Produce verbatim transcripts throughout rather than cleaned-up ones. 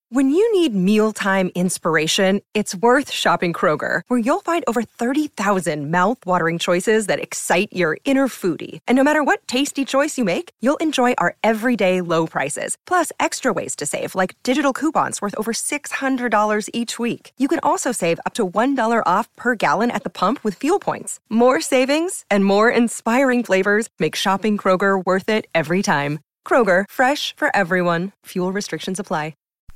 When you need mealtime inspiration, it's worth shopping Kroger, where you'll find over thirty thousand mouth-watering choices that excite your inner foodie. And no matter what tasty choice you make, you'll enjoy our everyday low prices, plus extra ways to save, like digital coupons worth over six hundred dollars each week. You can also save up to one dollar off per gallon at the pump with fuel points. More savings and more inspiring flavors make shopping Kroger worth it every time. Kroger, fresh for everyone. Fuel restrictions apply.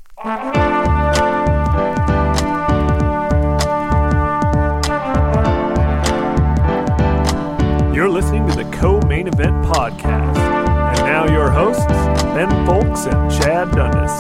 You're listening to the Co-Main Event Podcast. And now your hosts, Ben Fowlkes and Chad Dundas.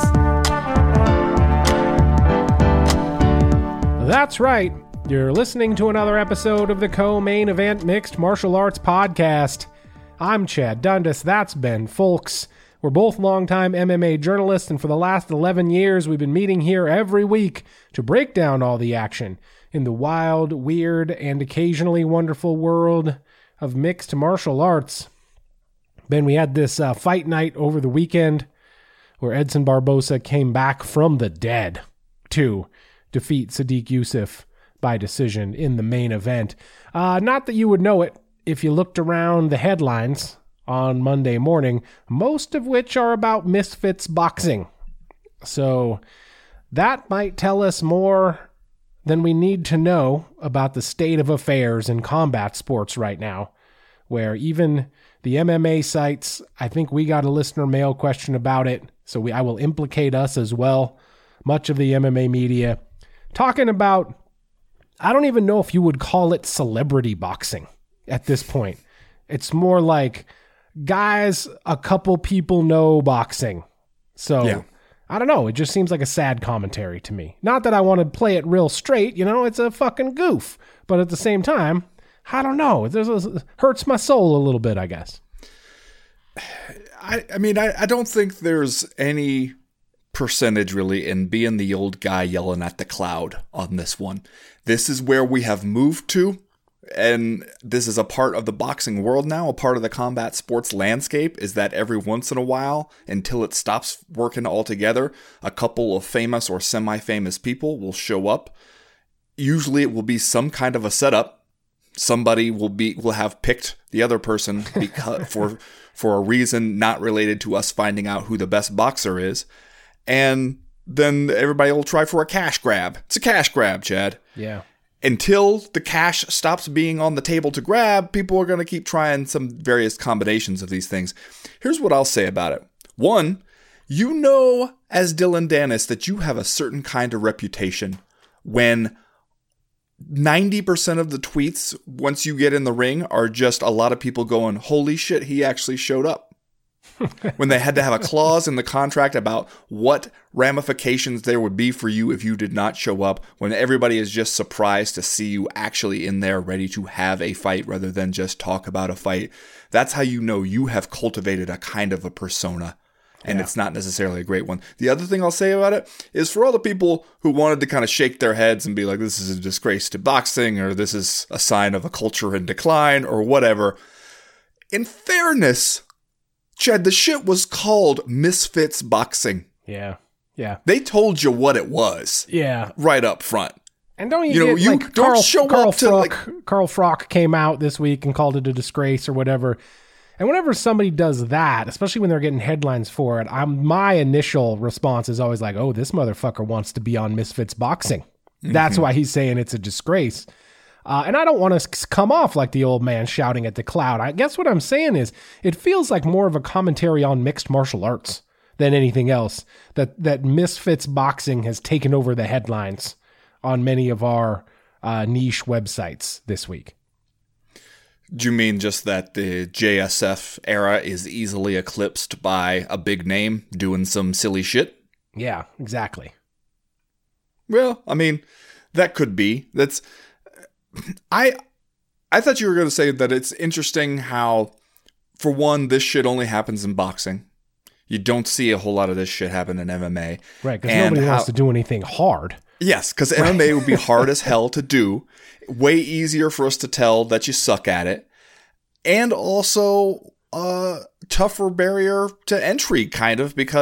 That's right. You're listening to another episode of the Co-Main Event Mixed Martial Arts Podcast. I'm Chad Dundas. That's Ben Fowlkes. We're both longtime M M A journalists, and for the last eleven years, we've been meeting here every week to break down all the action in the wild, weird, and occasionally wonderful world of mixed martial arts. Ben, we had this uh, fight night over the weekend where Edson Barbosa came back from the dead to defeat Sodiq Yusuff by decision in the main event. Uh, not that you would know it if you looked around the headlines on Monday morning, most of which are about Misfits boxing. So that might tell us more than we need to know about the state of affairs in combat sports right now, where even the M M A sites, I think we got a listener mail question about it, so we, I will implicate us as well, much of the M M A media, talking about, I don't even know if you would call it celebrity boxing at this point. It's more like guys, a couple people know boxing. So, yeah. I don't know. It just seems like a sad commentary to me. Not that I want to play it real straight, you know, it's a fucking goof. But at the same time, I don't know. It hurts my soul a little bit, I guess. I, I mean, I, I don't think there's any percentage really in being the old guy yelling at the cloud on this one. This is where we have moved to. And this is a part of the boxing world now, a part of the combat sports landscape, is that every once in a while, until it stops working altogether, a couple of famous or semi-famous people will show up. Usually it will be some kind of a setup. Somebody will be will have picked the other person because, for for a reason not related to us finding out who the best boxer is. And then everybody will try for a cash grab. It's a cash grab, Chad. Yeah. Until the cash stops being on the table to grab, people are going to keep trying some various combinations of these things. Here's what I'll say about it. One, you know as Dylan Dennis that you have a certain kind of reputation when ninety percent of the tweets, once you get in the ring, are just a lot of people going, holy shit, he actually showed up. When they had to have a clause in the contract about what ramifications there would be for you if you did not show up, when everybody is just surprised to see you actually in there ready to have a fight rather than just talk about a fight. That's how you know you have cultivated a kind of a persona, and yeah. It's not necessarily a great one. The other thing I'll say about it is for all the people who wanted to kind of shake their heads and be like, this is a disgrace to boxing, or this is a sign of a culture in decline, or whatever. In fairness, Chad, the shit was called Misfits Boxing. Yeah, yeah. They told you what it was. Yeah. Right up front. And don't you, you know, get, you like, don't Carl, show Carl up to Frock, like... Carl Frock came out this week and called it a disgrace or whatever. And whenever somebody does that, especially when they're getting headlines for it, I'm, my initial response is always like, oh, this motherfucker wants to be on Misfits Boxing. Mm-hmm. That's why he's saying it's a disgrace. Uh, and I don't want to come off like the old man shouting at the cloud. I guess what I'm saying is it feels like more of a commentary on mixed martial arts than anything else. That that Misfits Boxing has taken over the headlines on many of our uh, niche websites this week. Do you mean just that the J S F era is easily eclipsed by a big name doing some silly shit? Yeah, exactly. Well, I mean, that could be. That's... I I thought you were going to say that it's interesting how, for one, this shit only happens in boxing. You don't see a whole lot of this shit happen in M M A. Right, because nobody how, wants to do anything hard. Yes, because right. M M A would be hard as hell to do. Way easier for us to tell that you suck at it. And also a tougher barrier to entry, kind of, because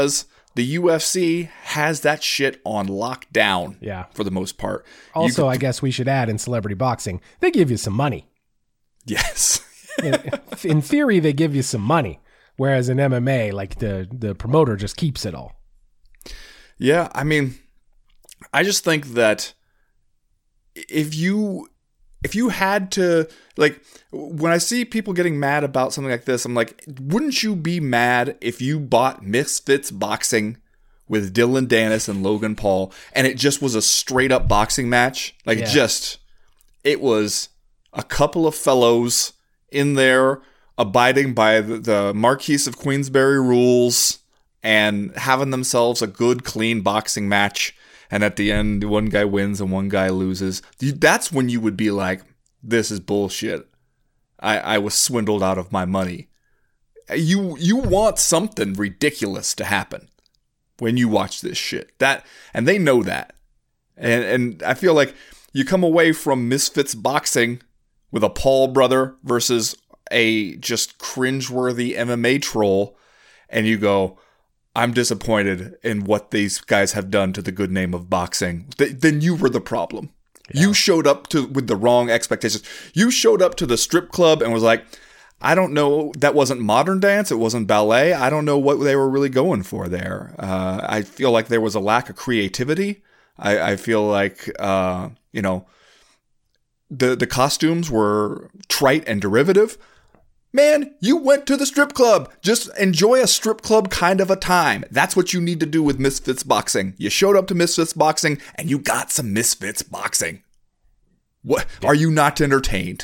The U F C has that shit on lockdown. Yeah. For the most part. Also, could, I guess we should add in celebrity boxing, they give you some money. Yes. in, in theory, they give you some money. Whereas in M M A, like the, the promoter just keeps it all. Yeah. I mean, I just think that if you, if you had to, like, when I see people getting mad about something like this, I'm like, wouldn't you be mad if you bought Misfits Boxing with Dylan Dennis and Logan Paul and it just was a straight up boxing match? Like, yeah. just, it was a couple of fellows in there abiding by the, the Marquise of Queensberry rules and having themselves a good, clean boxing match. And at the end, one guy wins and one guy loses. That's when you would be like, this is bullshit. I, I was swindled out of my money. You you want something ridiculous to happen when you watch this shit. That and they know that. And and I feel like you come away from Misfits Boxing with a Paul brother versus a just cringeworthy M M A troll, and you go, I'm disappointed in what these guys have done to the good name of boxing. Th- then you were the problem. Yeah. You showed up to with the wrong expectations. You showed up to the strip club and was like, I don't know, that wasn't modern dance, it wasn't ballet. I don't know what they were really going for there. Uh, I feel like there was a lack of creativity. I, I feel like, uh, you know, the the costumes were trite and derivative. Man, you went to the strip club. Just enjoy a strip club kind of a time. That's what you need to do with Misfits Boxing. You showed up to Misfits Boxing and you got some Misfits Boxing. What are you not entertained?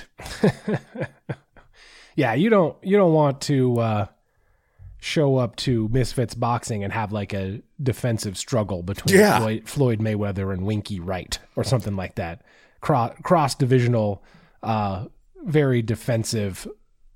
Yeah, you don't you don't want to uh, show up to Misfits Boxing and have like a defensive struggle between yeah. Floyd, Floyd Mayweather and Winky Wright or something like that. Cross cross divisional, uh, very defensive.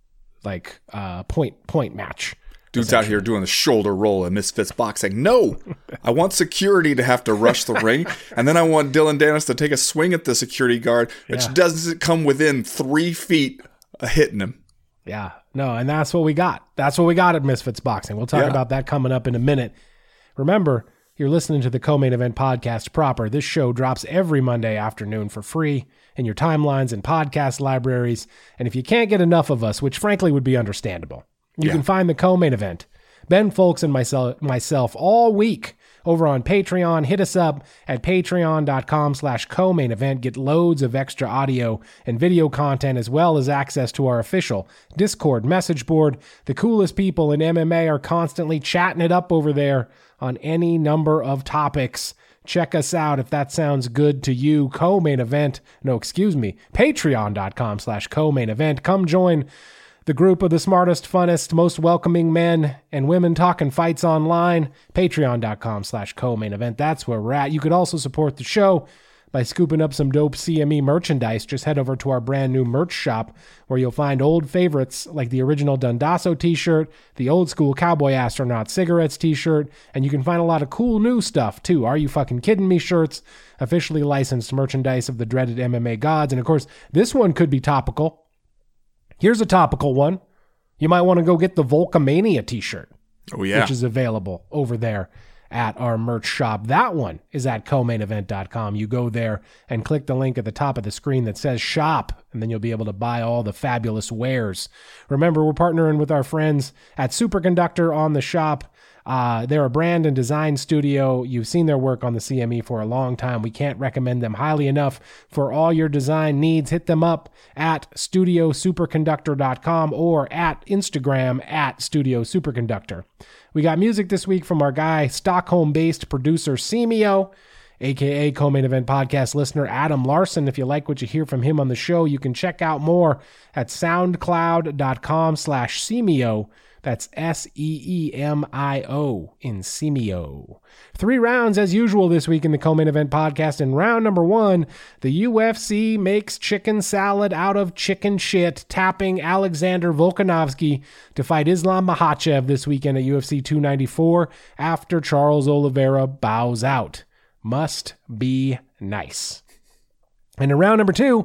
Like uh, point point match. Dude's out here doing the shoulder roll in Misfits Boxing. No, I want security to have to rush the ring, and then I want Dylan Dennis to take a swing at the security guard, which yeah. doesn't come within three feet of hitting him. Yeah, no, and that's what we got. That's what we got at Misfits Boxing. We'll talk yeah. about that coming up in a minute. Remember, you're listening to the Co-Main Event Podcast proper. This show drops every Monday afternoon for free in your timelines and podcast libraries. And if you can't get enough of us, which frankly would be understandable, you yeah. can find the Co-Main Event, Ben Folks and myself, myself all week over on Patreon. Hit us up at patreon.com slash co-main event. Get loads of extra audio and video content as well as access to our official Discord message board. The coolest people in M M A are constantly chatting it up over there on any number of topics. Check us out if that sounds good to you. Co-Main Event, no, excuse me, patreon.com slash co-main event. Come join the group of the smartest, funnest, most welcoming men and women talking fights online. Patreon.com slash co-main event. That's where we're at. You could also support the show by scooping up some dope C M E merchandise. Just head over to our brand new merch shop where you'll find old favorites like the original Dundasso t-shirt, the old school Cowboy Astronaut Cigarettes t-shirt, and you can find a lot of cool new stuff too. Are You Fucking Kidding Me shirts, officially licensed merchandise of the dreaded M M A gods. And of course, this one could be topical. Here's a topical one. You might want to go get the Volcomania t-shirt. Oh, yeah. Which is available over there at our merch shop. That one is at co main event dot com. You go there and click the link at the top of the screen that says shop, and then you'll be able to buy all the fabulous wares. Remember, we're partnering with our friends at Superconductor on the shop. Uh, they're a brand and design studio. You've seen their work on the C M E for a long time. We can't recommend them highly enough for all your design needs. Hit them up at studio superconductor dot com or at Instagram at studio superconductor. We got music this week from our guy, Stockholm-based producer Semio, a k a. Co-Main Event Podcast listener Adam Larson. If you like what you hear from him on the show, you can check out more at soundcloud.com slash Semio. That's S E E M I O in Semio. Three rounds as usual this week in the Co-Main Event Podcast. In round number one, the U F C makes chicken salad out of chicken shit, tapping Alexander Volkanovski to fight Islam Makhachev this weekend at U F C two ninety-four after Charles Oliveira bows out. Must be nice. And in round number two,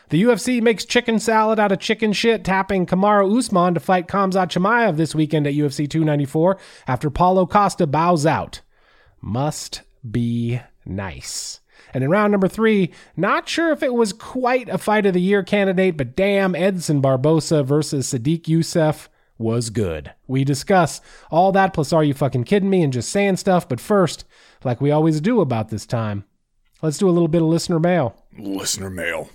The U F C makes chicken salad out of chicken shit, tapping Kamaru Usman to fight Khamzat Chimaev this weekend at U F C two ninety-four after Paulo Costa bows out. Must be nice. And in round number three, not sure if it was quite a fight of the year candidate, but damn, Edson Barbosa versus Sadiq Youssef was good. We discuss all that plus Are You Fucking Kidding Me and just saying stuff, but first, like we always do about this time, let's do a little bit of listener mail. Listener mail.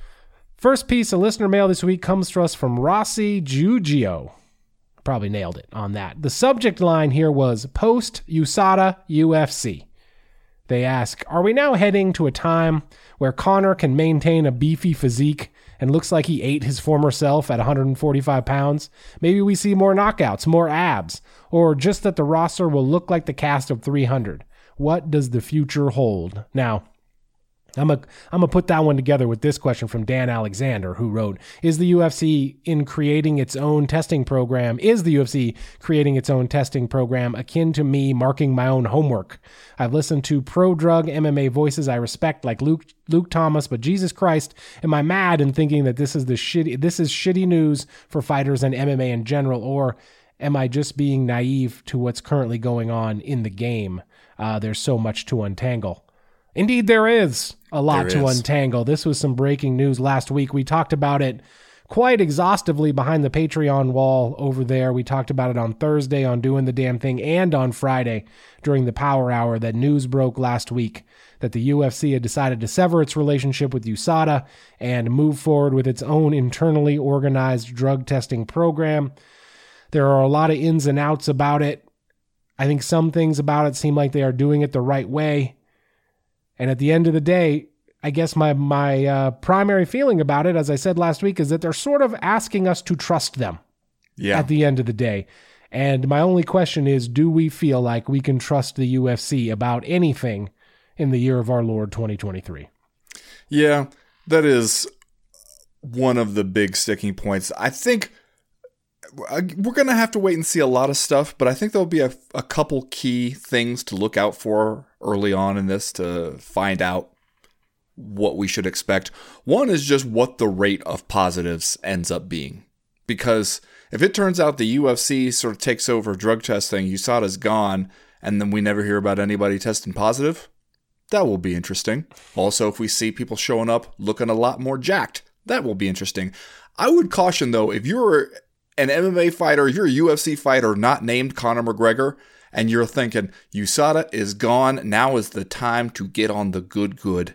First piece of listener mail this week comes to us from Rossi Giugio. Probably nailed it on that. The subject line here was post-U S A D A U F C. They ask, are we now heading to a time where Conor can maintain a beefy physique and looks like he ate his former self at one hundred forty-five pounds? Maybe we see more knockouts, more abs, or just that the roster will look like the cast of three hundred. What does the future hold? Now, I'm going I'm to put that one together with this question from Dan Alexander, who wrote, is the U F C in creating its own testing program? Is the U F C creating its own testing program akin to me marking my own homework? I've listened to pro-drug M M A voices I respect like Luke Luke Thomas, but Jesus Christ, am I mad in thinking that this is the shitty this is shitty news for fighters and M M A in general, or am I just being naive to what's currently going on in the game? Uh, there's so much to untangle. Indeed, there is a lot There to is. untangle. This was some breaking news last week. We talked about it quite exhaustively behind the Patreon wall over there. We talked about it on Thursday on Doing the Damn Thing and on Friday during the Power Hour that news broke last week that the U F C had decided to sever its relationship with U S A D A and move forward with its own internally organized drug testing program. There are a lot of ins and outs about it. I think some things about it seem like they are doing it the right way. And at the end of the day, I guess my my uh, primary feeling about it, as I said last week, is that they're sort of asking us to trust them Yeah. at the end of the day. And my only question is, do we feel like we can trust the U F C about anything in the year of our Lord twenty twenty-three? Yeah, that is one of the big sticking points. I think uh, we're going to have to wait and see a lot of stuff, but I think there'll be a, a couple key things to look out for early on in this to find out what we should expect. One is just what the rate of positives ends up being. Because if it turns out the U F C sort of takes over drug testing, U S A D A's gone, and then we never hear about anybody testing positive, that will be interesting. Also, if we see people showing up looking a lot more jacked, that will be interesting. I would caution, though, if you're an M M A fighter, if you're a U F C fighter not named Conor McGregor, and you're thinking, U S A D A is gone, now is the time to get on the good good.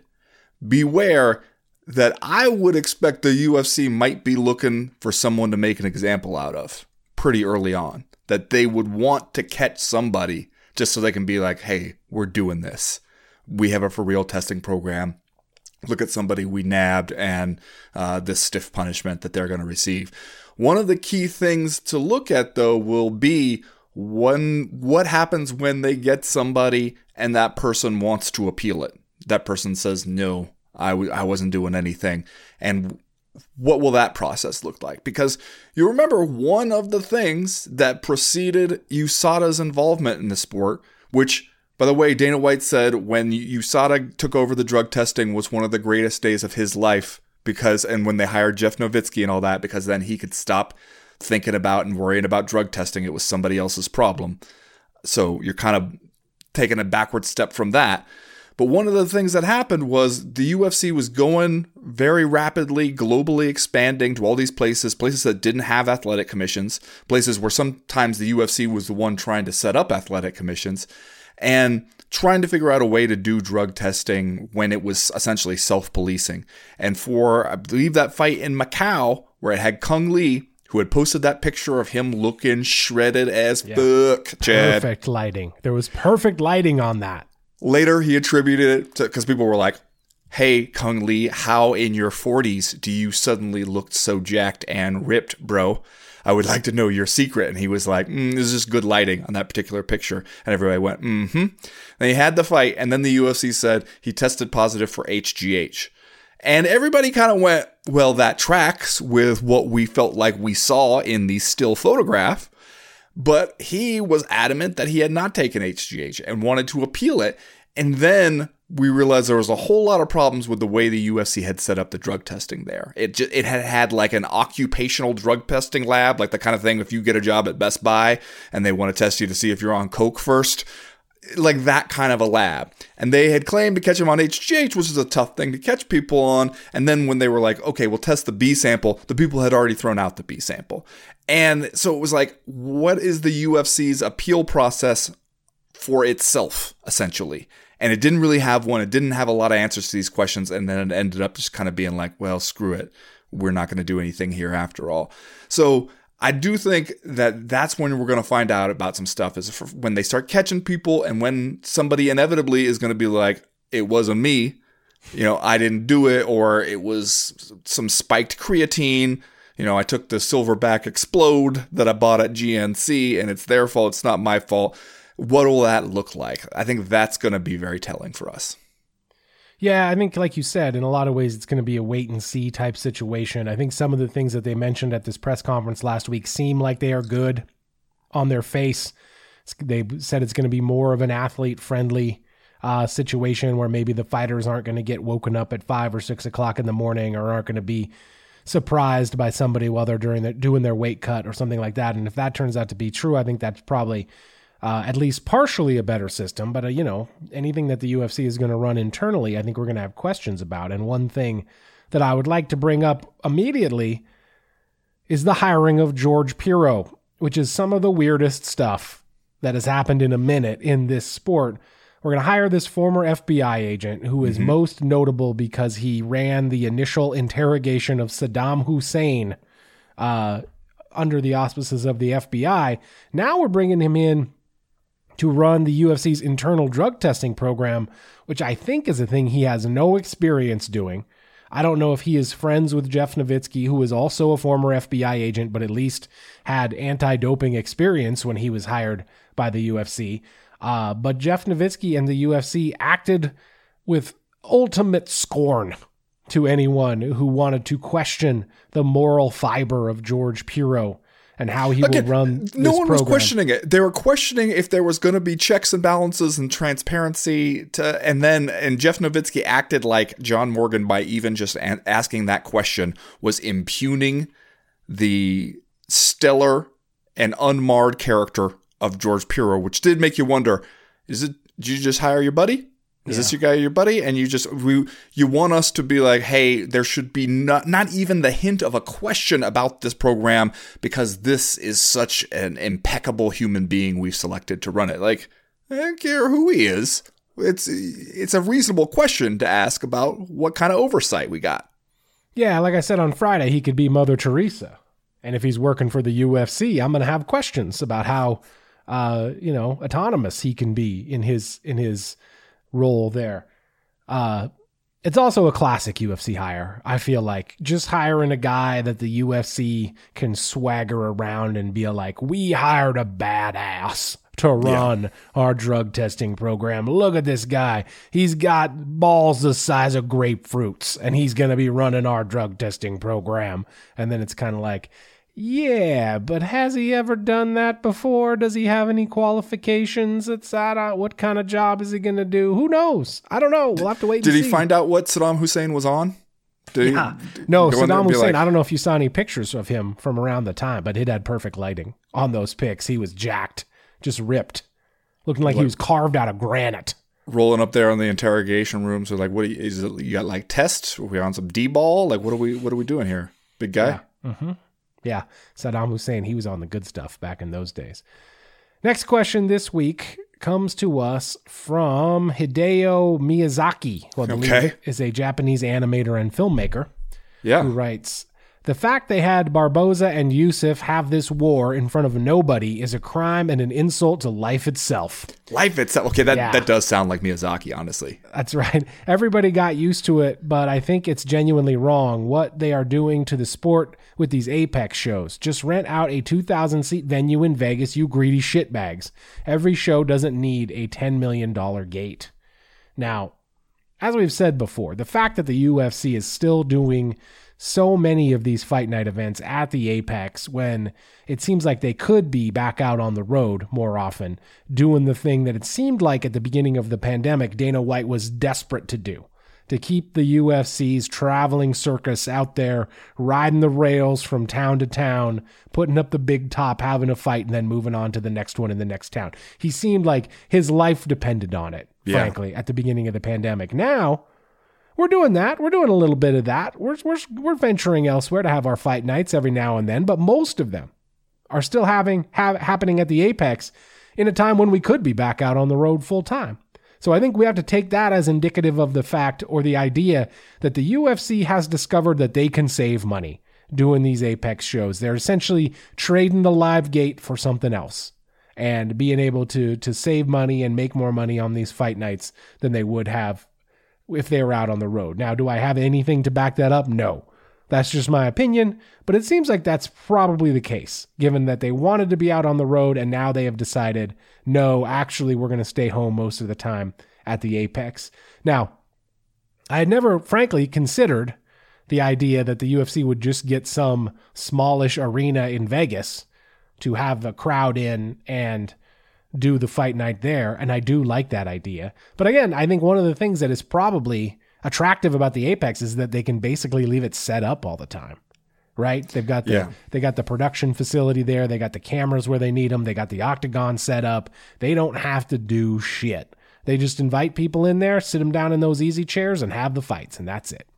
Beware that I would expect the U F C might be looking for someone to make an example out of pretty early on. That they would want to catch somebody just so they can be like, hey, we're doing this. We have a for real testing program. Look at somebody we nabbed and uh, this stiff punishment that they're going to receive. One of the key things to look at, though, will be One, what happens when they get somebody and that person wants to appeal it? That person says, no, I, w- I wasn't doing anything. And what will that process look like? Because you remember one of the things that preceded U S A D A's involvement in the sport, which, by the way, Dana White said when U S A D A took over the drug testing was one of the greatest days of his life because, and when they hired Jeff Nowitzki and all that, because then he could stop thinking about and worrying about drug testing. It was somebody else's problem. So you're kind of taking a backward step from that. But one of the things that happened was the U F C was going very rapidly, globally expanding to all these places, places that didn't have athletic commissions, places where sometimes the U F C was the one trying to set up athletic commissions, and trying to figure out a way to do drug testing when it was essentially self-policing. And for, I believe, that fight in Macau, where it had Kung Lee, who had posted that picture of him looking shredded as Yeah. fuck, Chad. Perfect lighting. There was perfect lighting on that. Later, he attributed it to, because people were like, hey, Kung Lee, how in your forties do you suddenly look so jacked and ripped, bro? I would like to know your secret. And he was like, mm, this is just good lighting on that particular picture. And everybody went, mm-hmm. Then he had the fight, and then the U F C said he tested positive for H G H. And everybody kind of went, well, that tracks with what we felt like we saw in the still photograph. But he was adamant that he had not taken H G H and wanted to appeal it. And then we realized there was a whole lot of problems with the way the U F C had set up the drug testing there. It just, it had had like an occupational drug testing lab, like the kind of thing if you get a job at Best Buy and they want to test you to see if you're on coke first, like that kind of a lab. And they had claimed to catch them on H G H, which is a tough thing to catch people on. And then when they were like, okay, we'll test the B sample, the people had already thrown out the B sample. And so it was like, what is the U F C's appeal process for itself, essentially? And it didn't really have one. It didn't have a lot of answers to these questions. And then it ended up just kind of being like, well, screw it. We're not going to do anything here after all. So I do think that that's when we're going to find out about some stuff, is when they start catching people and when somebody inevitably is going to be like, it wasn't me, you know, I didn't do it, or it was some spiked creatine. You know, I took the Silverback Explode that I bought at G N C and it's their fault. It's not my fault. What will that look like? I think that's going to be very telling for us. Yeah, I think, like you said, in a lot of ways, it's going to be a wait and see type situation. I think some of the things that they mentioned at this press conference last week seem like they are good on their face. They said it's going to be more of an athlete-friendly uh, situation where maybe the fighters aren't going to get woken up at five or six o'clock in the morning, or aren't going to be surprised by somebody while they're doing their, doing their weight cut or something like that. And if that turns out to be true, I think that's probably Uh, at least partially a better system. But, uh, you know, anything that the U F C is going to run internally, I think we're going to have questions about. And one thing that I would like to bring up immediately is the hiring of George Piro, which is some of the weirdest stuff that has happened in a minute in this sport. We're going to hire this former F B I agent who is mm-hmm. most notable because he ran the initial interrogation of Saddam Hussein uh, under the auspices of the F B I. Now we're bringing him in to run the U F C's internal drug testing program, which I think is a thing he has no experience doing. I don't know if he is friends with Jeff Nowitzki, who is also a former F B I agent, but at least had anti-doping experience when he was hired by the U F C. Uh, but Jeff Nowitzki and the U F C acted with ultimate scorn to anyone who wanted to question the moral fiber of George Piro and how he Again, will run this No one program. was questioning it. They were questioning if there was going to be checks and balances and transparency. To, and then and Jeff Nowitzki acted like John Morgan by even just an, asking that question was impugning the stellar and unmarred character of George Piro, which did make you wonder, is it, did you just hire your buddy? Is yeah. this your guy, your buddy? And you just, we, you want us to be like, hey, there should be not, not even the hint of a question about this program because this is such an impeccable human being we've selected to run it. Like, I don't care who he is. It's, it's a reasonable question to ask about what kind of oversight we got. Yeah, like I said on Friday, he could be Mother Teresa. And if he's working for the U F C, I'm going to have questions about how, uh, you know, autonomous he can be in his, in his, role there. Uh, it's also a classic U F C hire. I feel like just hiring a guy that the U F C can swagger around and be like, we hired a badass to run yeah. our drug testing program. Look at this guy. He's got balls the size of grapefruits and he's going to be running our drug testing program. And then it's kind of like, yeah, but has he ever done that before? Does he have any qualifications? It's that. Uh, what kind of job is he going to do? Who knows? I don't know. We'll have to wait. Did and he see. find out what Saddam Hussein was on? Did yeah. he, no, Saddam Hussein. Like, I don't know if you saw any pictures of him from around the time, but it had perfect lighting on those pics. He was jacked, just ripped, looking like what? He was carved out of granite. Rolling up there in the interrogation rooms, so like, what you, is it? You got like tests? Are we on some D-ball? Like, what are we? What are we doing here, big guy? Yeah. Mm-hmm. Yeah, Saddam Hussein, he was on the good stuff back in those days. Next question this week comes to us from Hideo Miyazaki, who I believe okay. is a Japanese animator and filmmaker, yeah. who writes, the fact they had Barboza and Yusuf have this war in front of nobody is a crime and an insult to life itself. Life itself. Okay, that, yeah. that does sound like Miyazaki, honestly. That's right. Everybody got used to it, but I think it's genuinely wrong what they are doing to the sport with these Apex shows. Just rent out a two thousand seat venue in Vegas, you greedy shitbags. Every show doesn't need a ten million dollars gate. Now, as we've said before, the fact that the U F C is still doing so many of these fight night events at the Apex when it seems like they could be back out on the road more often, doing the thing that it seemed like at the beginning of the pandemic Dana White was desperate to do, to keep the U F C's traveling circus out there, riding the rails from town to town, putting up the big top, having a fight, and then moving on to the next one in the next town. He seemed like his life depended on it, yeah. frankly, at the beginning of the pandemic. Now, we're doing that. We're doing a little bit of that. We're, we're, we're venturing elsewhere to have our fight nights every now and then, but most of them are still having have, happening at the Apex in a time when we could be back out on the road full time. So I think we have to take that as indicative of the fact or the idea that the U F C has discovered that they can save money doing these Apex shows. They're essentially trading the live gate for something else and being able to to save money and make more money on these fight nights than they would have if they were out on the road. Now, do I have anything to back that up? No. That's just my opinion, but it seems like that's probably the case, given that they wanted to be out on the road and now they have decided, no, actually, we're going to stay home most of the time at the Apex. Now, I had never, frankly, considered the idea that the U F C would just get some smallish arena in Vegas to have the crowd in and do the fight night there, and I do like that idea. But again, I think one of the things that is probably attractive about the Apex is that they can basically leave it set up all the time, right? They've got the, yeah. they got the production facility there. They got the cameras where they need them. They got the octagon set up. They don't have to do shit. They just invite people in there, sit them down in those easy chairs, and have the fights, and that's it.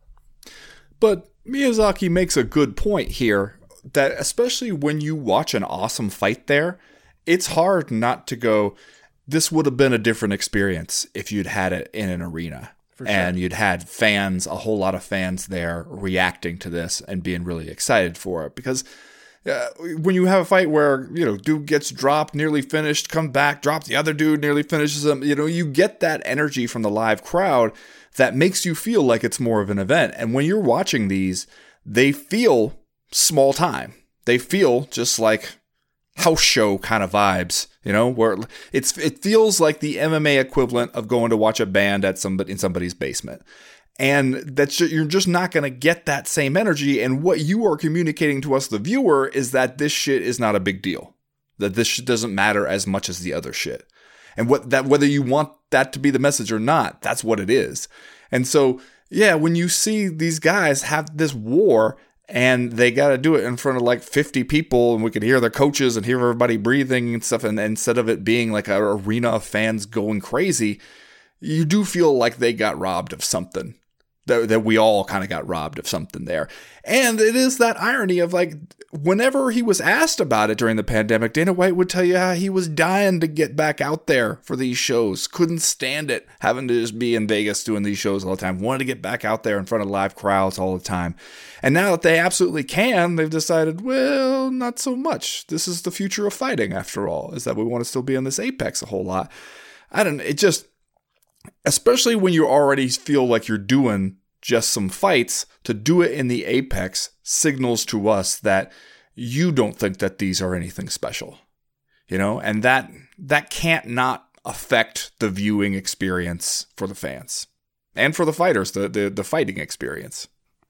But Miyazaki makes a good point here that especially when you watch an awesome fight there, it's hard not to go, this would have been a different experience if you'd had it in an arena. For sure. And you'd had fans, a whole lot of fans there reacting to this and being really excited for it. Because uh, when you have a fight where, you know, dude gets dropped, nearly finished, come back, drop the other dude, nearly finishes him, you know, you get that energy from the live crowd that makes you feel like it's more of an event. And when you're watching these, they feel small time. They feel just like house show kind of vibes, you know, where it's it feels like the M M A equivalent of going to watch a band at somebody in somebody's basement. And that's just, you're just not going to get that same energy. And what you are communicating to us, the viewer, is that this shit is not a big deal. That this shit doesn't matter as much as the other shit. And what that whether you want that to be the message or not, that's what it is. And so, yeah, when you see these guys have this war and they got to do it in front of like fifty people, and we can hear their coaches and hear everybody breathing and stuff. And, and instead of it being like an arena of fans going crazy, you do feel like they got robbed of something. That, that we all kind of got robbed of something there. And it is that irony of like, whenever he was asked about it during the pandemic, Dana White would tell you how he was dying to get back out there for these shows. Couldn't stand it having to just be in Vegas doing these shows all the time. Wanted to get back out there in front of live crowds all the time. And now that they absolutely can, they've decided, well, not so much. This is the future of fighting after all, is that we want to still be on this Apex a whole lot. I don't know. It just, especially when you already feel like you're doing just some fights, to do it in the Apex signals to us that you don't think that these are anything special, you know, and that that can't not affect the viewing experience for the fans and for the fighters, the the, the fighting experience.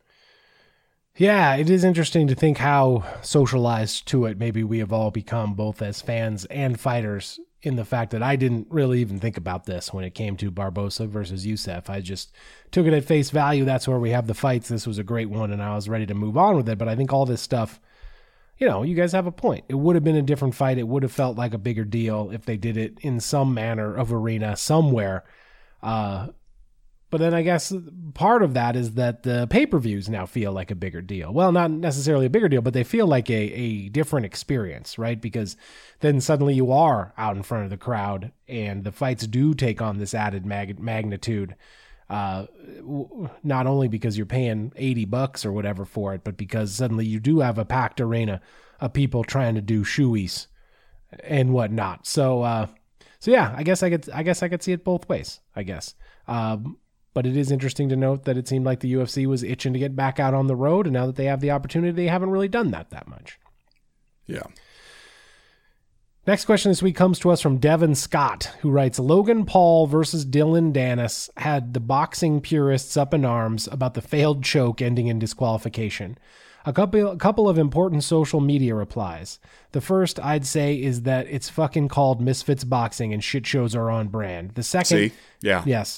Yeah, it is interesting to think how socialized to it maybe we have all become, both as fans and fighters, in the fact that I didn't really even think about this when it came to Barbosa versus Youssef. I just took it at face value. That's where we have the fights. This was a great one, and I was ready to move on with it. But I think all this stuff, you know, you guys have a point. It would have been a different fight. It would have felt like a bigger deal if they did it in some manner of arena somewhere. Uh, But then I guess part of that is that the pay-per-views now feel like a bigger deal. Well, not necessarily a bigger deal, but they feel like a, a different experience, right? Because then suddenly you are out in front of the crowd and the fights do take on this added mag- magnitude. Uh, not only because you're paying eighty bucks or whatever for it, but because suddenly you do have a packed arena of people trying to do shoeies and whatnot. So, uh, so yeah, I guess I could, I guess I could see it both ways, I guess. Um, But it is interesting to note that it seemed like the U F C was itching to get back out on the road, and now that they have the opportunity, they haven't really done that that much. Yeah. Next question this week comes to us from Devin Scott, who writes, Logan Paul versus Dylan Dennis had the boxing purists up in arms about the failed choke ending in disqualification. A couple, a couple of important social media replies. The first, I'd say, is that it's fucking called Misfits Boxing and shit shows are on brand. The second, See? Yeah. Yes.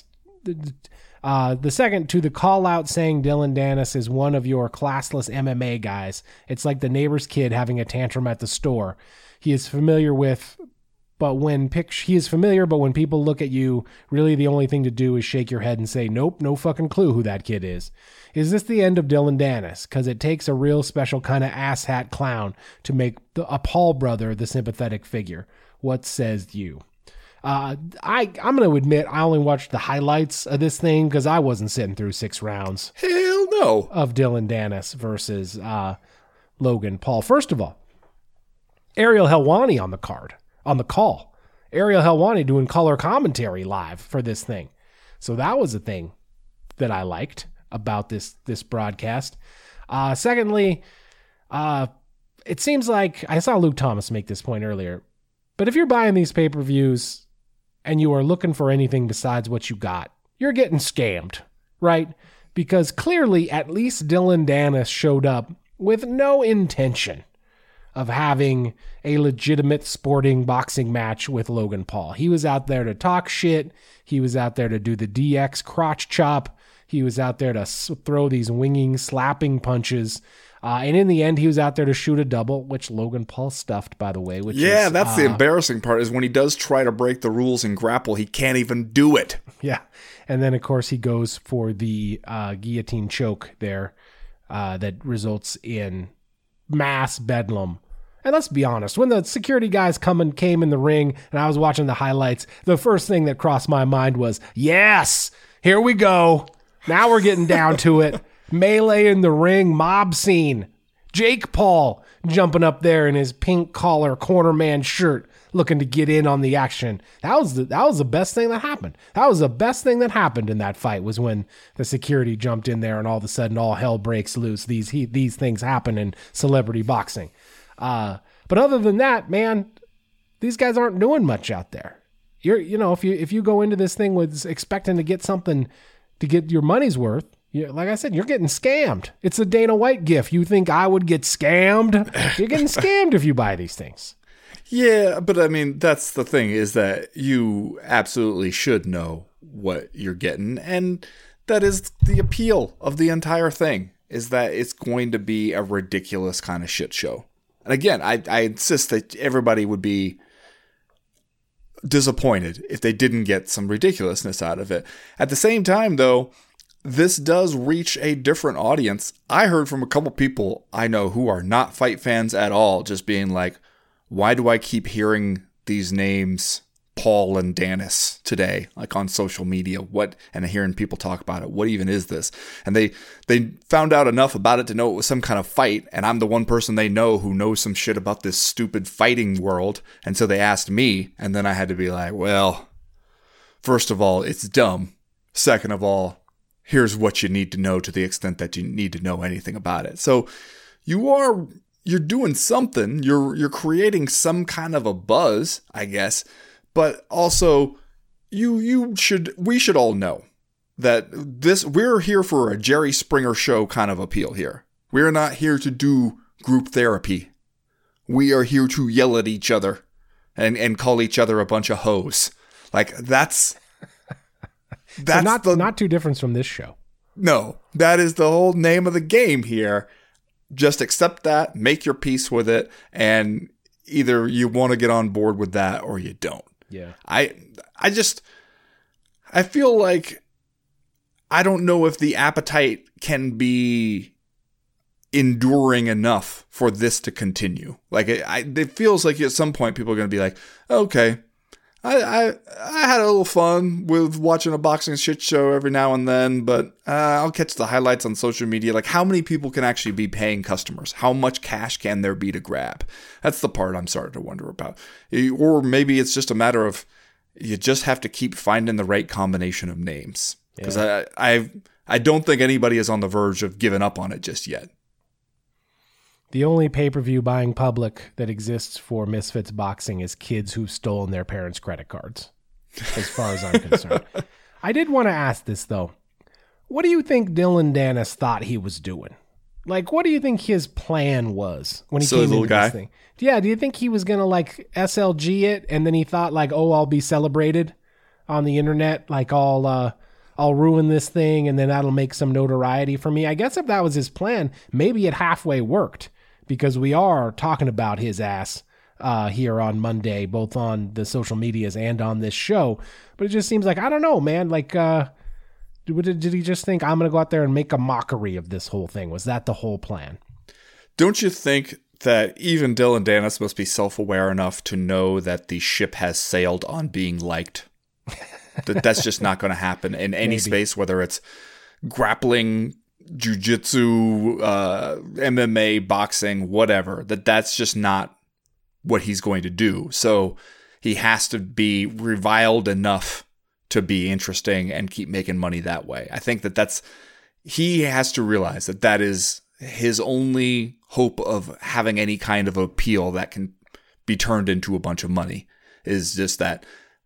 Uh, the second, to the call out saying Dylan Dennis is one of your classless M M A guys. It's like the neighbor's kid having a tantrum at the store. He is familiar with, but when pic- he is familiar, but when people look at you, really the only thing to do is shake your head and say, nope, no fucking clue who that kid is. Is this the end of Dylan Dennis? Because it takes a real special kind of asshat clown to make the, a Paul brother the sympathetic figure. What says you? Uh, I, I'm going to admit I only watched the highlights of this thing because I wasn't sitting through six rounds. Hell no. Of Dylan Dennis versus uh, Logan Paul. First of all, Ariel Helwani on the card, on the call. Ariel Helwani doing color commentary live for this thing. So that was a thing that I liked about this this broadcast. Uh, secondly, uh, it seems like, I saw Luke Thomas make this point earlier, but if you're buying these pay-per-views and you are looking for anything besides what you got, you're getting scammed, right? Because clearly at least Dylan Dennis showed up with no intention of having a legitimate sporting boxing match with Logan Paul. He was out there to talk shit. He was out there to do the D X crotch chop. He was out there to throw these winging, slapping punches. Uh, and in the end, he was out there to shoot a double, which Logan Paul stuffed, by the way. Which yeah, is, that's uh, the embarrassing part, is when he does try to break the rules and grapple, he can't even do it. Yeah. And then, of course, he goes for the uh, guillotine choke there uh, that results in mass bedlam. And let's be honest, when the security guys come and came in the ring and I was watching the highlights, the first thing that crossed my mind was, yes, here we go. Now we're getting down to it. Melee in the ring, mob scene. Jake Paul jumping up there in his pink collar corner man shirt, looking to get in on the action. That was the, that was the best thing that happened. That was the best thing that happened in that fight, was when the security jumped in there and all of a sudden all hell breaks loose. These he, these things happen in celebrity boxing. Uh, but other than that, man, these guys aren't doing much out there. You're, you know, if you if you go into this thing with expecting to get something, to get your money's worth, you, like I said, you're getting scammed. It's a Dana White gif. You think I would get scammed? You're getting scammed if you buy these things. Yeah, but I mean, that's the thing, is that you absolutely should know what you're getting, and that is the appeal of the entire thing, is that it's going to be a ridiculous kind of shit show. And again, I, I insist that everybody would be disappointed if they didn't get some ridiculousness out of it. At the same time, though, this does reach a different audience. I heard from a couple people I know who are not fight fans at all, just being like, why do I keep hearing these names, Paul and Dennis, today, like on social media? What, and hearing people talk about it. What even is this? And they they found out enough about it to know it was some kind of fight, and I'm the one person they know who knows some shit about this stupid fighting world, and so they asked me, and then I had to be like, well, first of all, it's dumb. Second of all, here's what you need to know to the extent that you need to know anything about it. So you are you're doing something. You're you're creating some kind of a buzz, I guess. But also, you you should we should all know that this we're here for a Jerry Springer show kind of appeal here. We're not here to do group therapy. We are here to yell at each other and, and call each other a bunch of hoes. Like that's that's so not the, not too different from this show. No, that is the whole name of the game here. Just accept that, make your peace with it, and either you want to get on board with that or you don't. Yeah. I I just I feel like I don't know if the appetite can be enduring enough for this to continue. Like it, I, it feels like at some point people are going to be like, okay, I, I I had a little fun with watching a boxing shit show every now and then, but uh, I'll catch the highlights on social media. Like, how many people can actually be paying customers? How much cash can there be to grab? That's the part I'm starting to wonder about. Or maybe it's just a matter of you just have to keep finding the right combination of names. Because yeah. I I I don't think anybody is on the verge of giving up on it just yet. The only pay-per-view buying public that exists for Misfits Boxing is kids who've stolen their parents' credit cards, as far as I'm concerned. I did want to ask this, though. What do you think Dillon Danis thought he was doing? Like, what do you think his plan was when he Silly came little into guy. this thing? Yeah, do you think he was going to, like, S L G it, and then he thought, like, oh, I'll be celebrated on the internet, like, I'll, uh, I'll ruin this thing, and then that'll make some notoriety for me? I guess if that was his plan, maybe it halfway worked, because we are talking about his ass uh, here on Monday, both on the social medias and on this show. But it just seems like, I don't know, man, like, uh, did, did he just think, I'm going to go out there and make a mockery of this whole thing? Was that the whole plan? Don't you think that even Dillon Danis must be self-aware enough to know that the ship has sailed on being liked? That that's just not going to happen in any Maybe. space, whether it's grappling, jiu-jitsu, uh, M M A, boxing, whatever, that that's just not what he's going to do. So he has to be reviled enough to be interesting and keep making money that way. I think that that's, he has to realize that that is his only hope of having any kind of appeal that can be turned into a bunch of money, is just that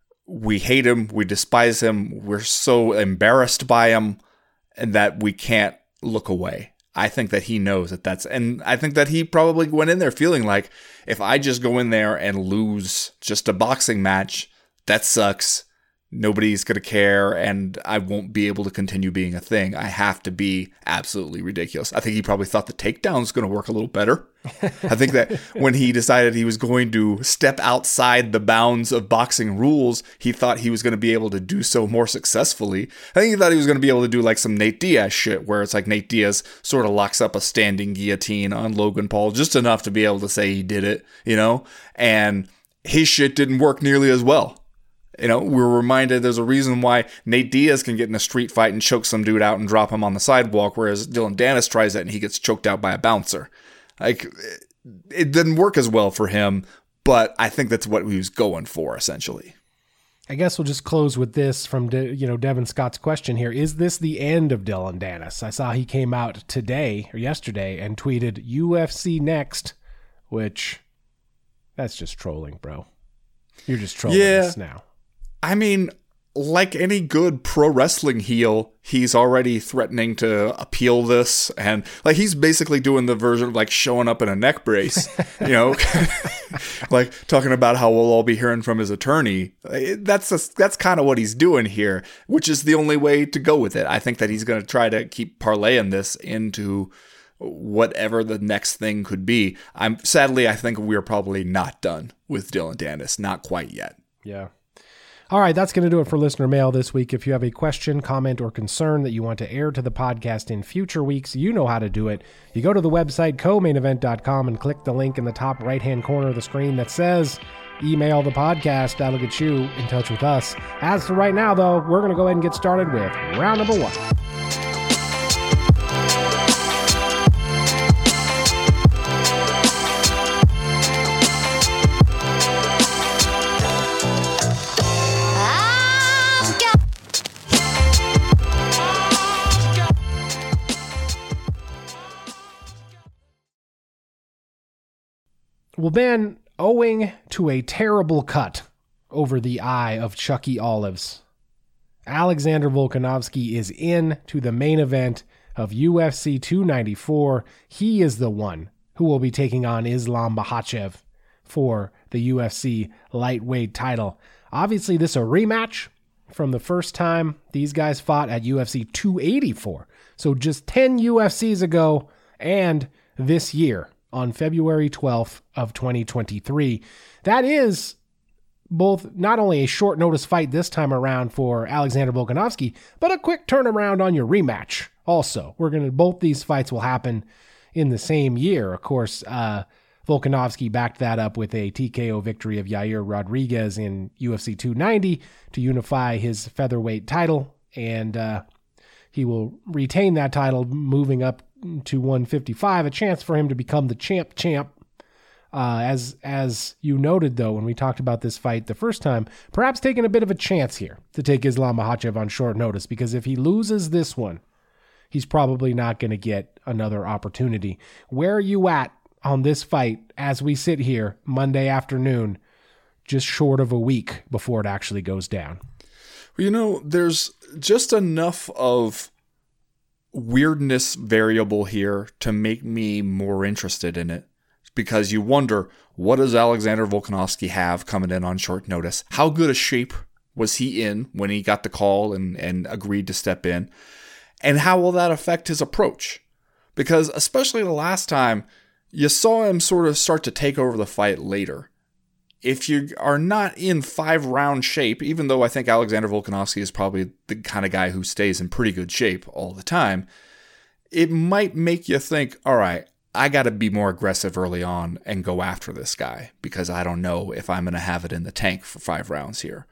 we hate him, we despise him, we're so embarrassed by him, and that we can't look away. I think that he knows that that's, and I think that he probably went in there feeling like, if I just go in there and lose just a boxing match, that sucks. Nobody's going to care, and I won't be able to continue being a thing. I have to be absolutely ridiculous. I think he probably thought the takedown was going to work a little better. I think that when he decided he was going to step outside the bounds of boxing rules, he thought he was going to be able to do so more successfully. I think he thought he was going to be able to do like some Nate Diaz shit, where it's like Nate Diaz sort of locks up a standing guillotine on Logan Paul just enough to be able to say he did it, you know? And his shit didn't work nearly as well. You know, we're reminded there's a reason why Nate Diaz can get in a street fight and choke some dude out and drop him on the sidewalk, whereas Dillon Danis tries that and he gets choked out by a bouncer. Like, it didn't work as well for him, but I think that's what he was going for, essentially. I guess we'll just close with this from, De- you know, Devin Scott's question here. Is this the end of Dillon Danis? I saw he came out today or yesterday and tweeted U F C next, which that's just trolling, bro. You're just trolling Yeah. us now. I mean, like any good pro wrestling heel, he's already threatening to appeal this, and like he's basically doing the version of like showing up in a neck brace, you know, like talking about how we'll all be hearing from his attorney. That's a, that's kind of what he's doing here, which is the only way to go with it. I think that he's going to try to keep parlaying this into whatever the next thing could be. I'm sadly, I think we're probably not done with Dillon Danis, not quite yet. Yeah. All right, that's going to do it for listener mail this week. If you have a question, comment, or concern that you want to air to the podcast in future weeks, you know how to do it. You go to the website co main event dot com and click the link in the top right-hand corner of the screen that says email the podcast. That'll get you in touch with us. As for right now, though, we're going to go ahead and get started with round number one. Well, Ben, owing to a terrible cut over the eye of Chucky Olives, Alexander Volkanovski is in to the main event of U F C two ninety-four. He is the one who will be taking on Islam Makhachev for the U F C lightweight title. Obviously, this is a rematch from the first time these guys fought at U F C two eighty-four. So just ten U F Cs ago, and this year on February twelfth of twenty twenty-three. That is both not only a short notice fight this time around for Alexander Volkanovski, but a quick turnaround on your rematch also. We're going to, both these fights will happen in the same year. Of course, uh, Volkanovski backed that up with a T K O victory of Yair Rodriguez in U F C two ninety to unify his featherweight title, and uh, he will retain that title moving up to one fifty-five, a chance for him to become the champ champ. Uh, as as you noted, though, when we talked about this fight the first time, perhaps taking a bit of a chance here to take Islam Makhachev on short notice, because if he loses this one, he's probably not going to get another opportunity. Where are you at on this fight as we sit here Monday afternoon, just short of a week before it actually goes down? Well, you know, there's just enough of weirdness variable here to make me more interested in it, because you wonder, what does Alexander Volkanovski have coming in on short notice? How good a shape was he in when he got the call and, and agreed to step in? And how will that affect his approach? Because especially the last time, you saw him sort of start to take over the fight later. If you are not in five-round shape, even though I think Alexander Volkanovski is probably the kind of guy who stays in pretty good shape all the time, it might make you think, all right, I got to be more aggressive early on and go after this guy, because I don't know if I'm going to have it in the tank for five rounds here.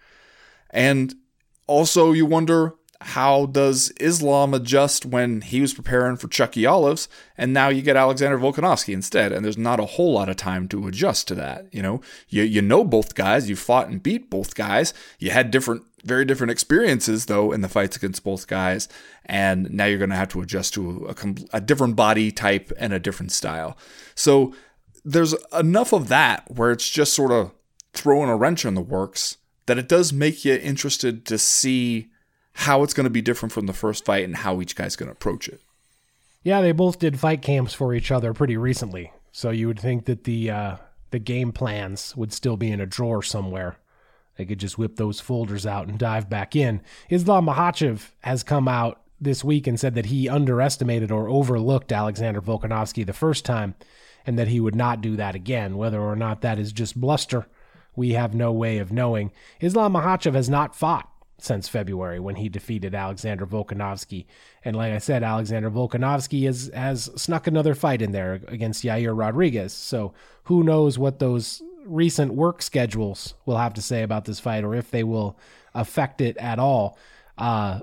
And also you wonder, how does Islam adjust when he was preparing for Chucky Olives and now you get Alexander Volkanovski instead, and there's not a whole lot of time to adjust to that. You know, you you know both guys, you fought and beat both guys. You had different, very different experiences though in the fights against both guys, and now you're going to have to adjust to a, a different body type and a different style. So there's enough of that where it's just sort of throwing a wrench in the works that it does make you interested to see how it's going to be different from the first fight and how each guy's going to approach it. Yeah, they both did fight camps for each other pretty recently, so you would think that the uh, the game plans would still be in a drawer somewhere. They could just whip those folders out and dive back in. Islam Makhachev has come out this week and said that he underestimated or overlooked Alexander Volkanovski the first time, and that he would not do that again. Whether or not that is just bluster, we have no way of knowing. Islam Makhachev has not fought since February when he defeated Alexander Volkanovski. And like I said, Alexander Volkanovski has, has snuck another fight in there against Yair Rodriguez. So who knows what those recent work schedules will have to say about this fight, or if they will affect it at all. Uh,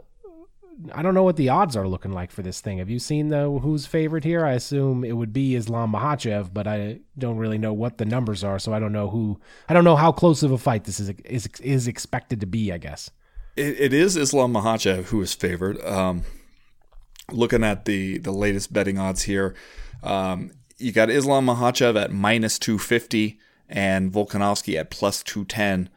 I don't know what the odds are looking like for this thing. Have you seen the who's favored here? I assume it would be Islam Makhachev, but I don't really know what the numbers are, so I don't know who. I don't know how close of a fight this is is is expected to be, I guess. It, it is Islam Makhachev who is favored. Um, looking at the the latest betting odds here, um, you got Islam Makhachev at minus two fifty and Volkanovski at plus two ten,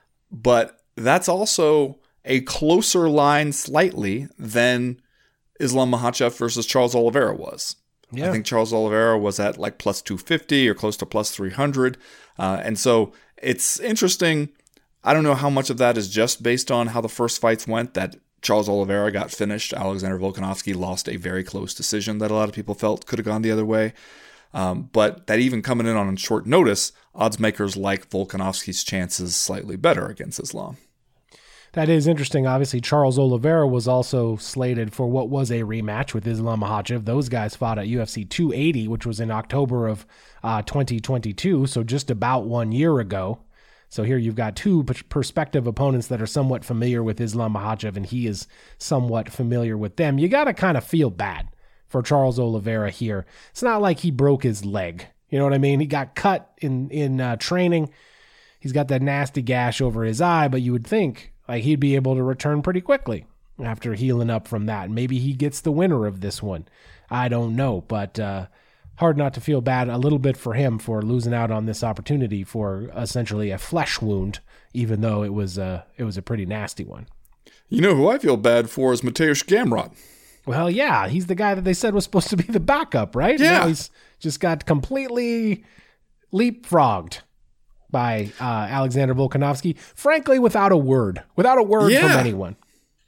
but that's also a closer line slightly than Islam Makhachev versus Charles Oliveira was. Yeah. I think Charles Oliveira was at like plus two fifty or close to plus three hundred. Uh, and so it's interesting. I don't know how much of that is just based on how the first fights went, that Charles Oliveira got finished. Alexander Volkanovski lost a very close decision that a lot of people felt could have gone the other way. Um, but that even coming in on short notice, odds makers like Volkanovski's chances slightly better against Islam. That is interesting. Obviously, Charles Oliveira was also slated for what was a rematch with Islam Makhachev. Those guys fought at U F C two eighty, which was in October of uh, twenty twenty-two, so just about one year ago. So here you've got two prospective opponents that are somewhat familiar with Islam Makhachev, and he is somewhat familiar with them. You got to kind of feel bad for Charles Oliveira here. It's not like he broke his leg. You know what I mean? He got cut in, in uh, training. He's got that nasty gash over his eye, but you would think like he'd be able to return pretty quickly after healing up from that. Maybe he gets the winner of this one. I don't know, but uh, hard not to feel bad a little bit for him for losing out on this opportunity for essentially a flesh wound, even though it was a, it was a pretty nasty one. You know who I feel bad for is Mateusz Gamrot. Well, yeah, he's the guy that they said was supposed to be the backup, right? Yeah. Now he's just got completely leapfrogged by uh, Alexander Volkanovski, frankly, without a word, without a word yeah. from anyone.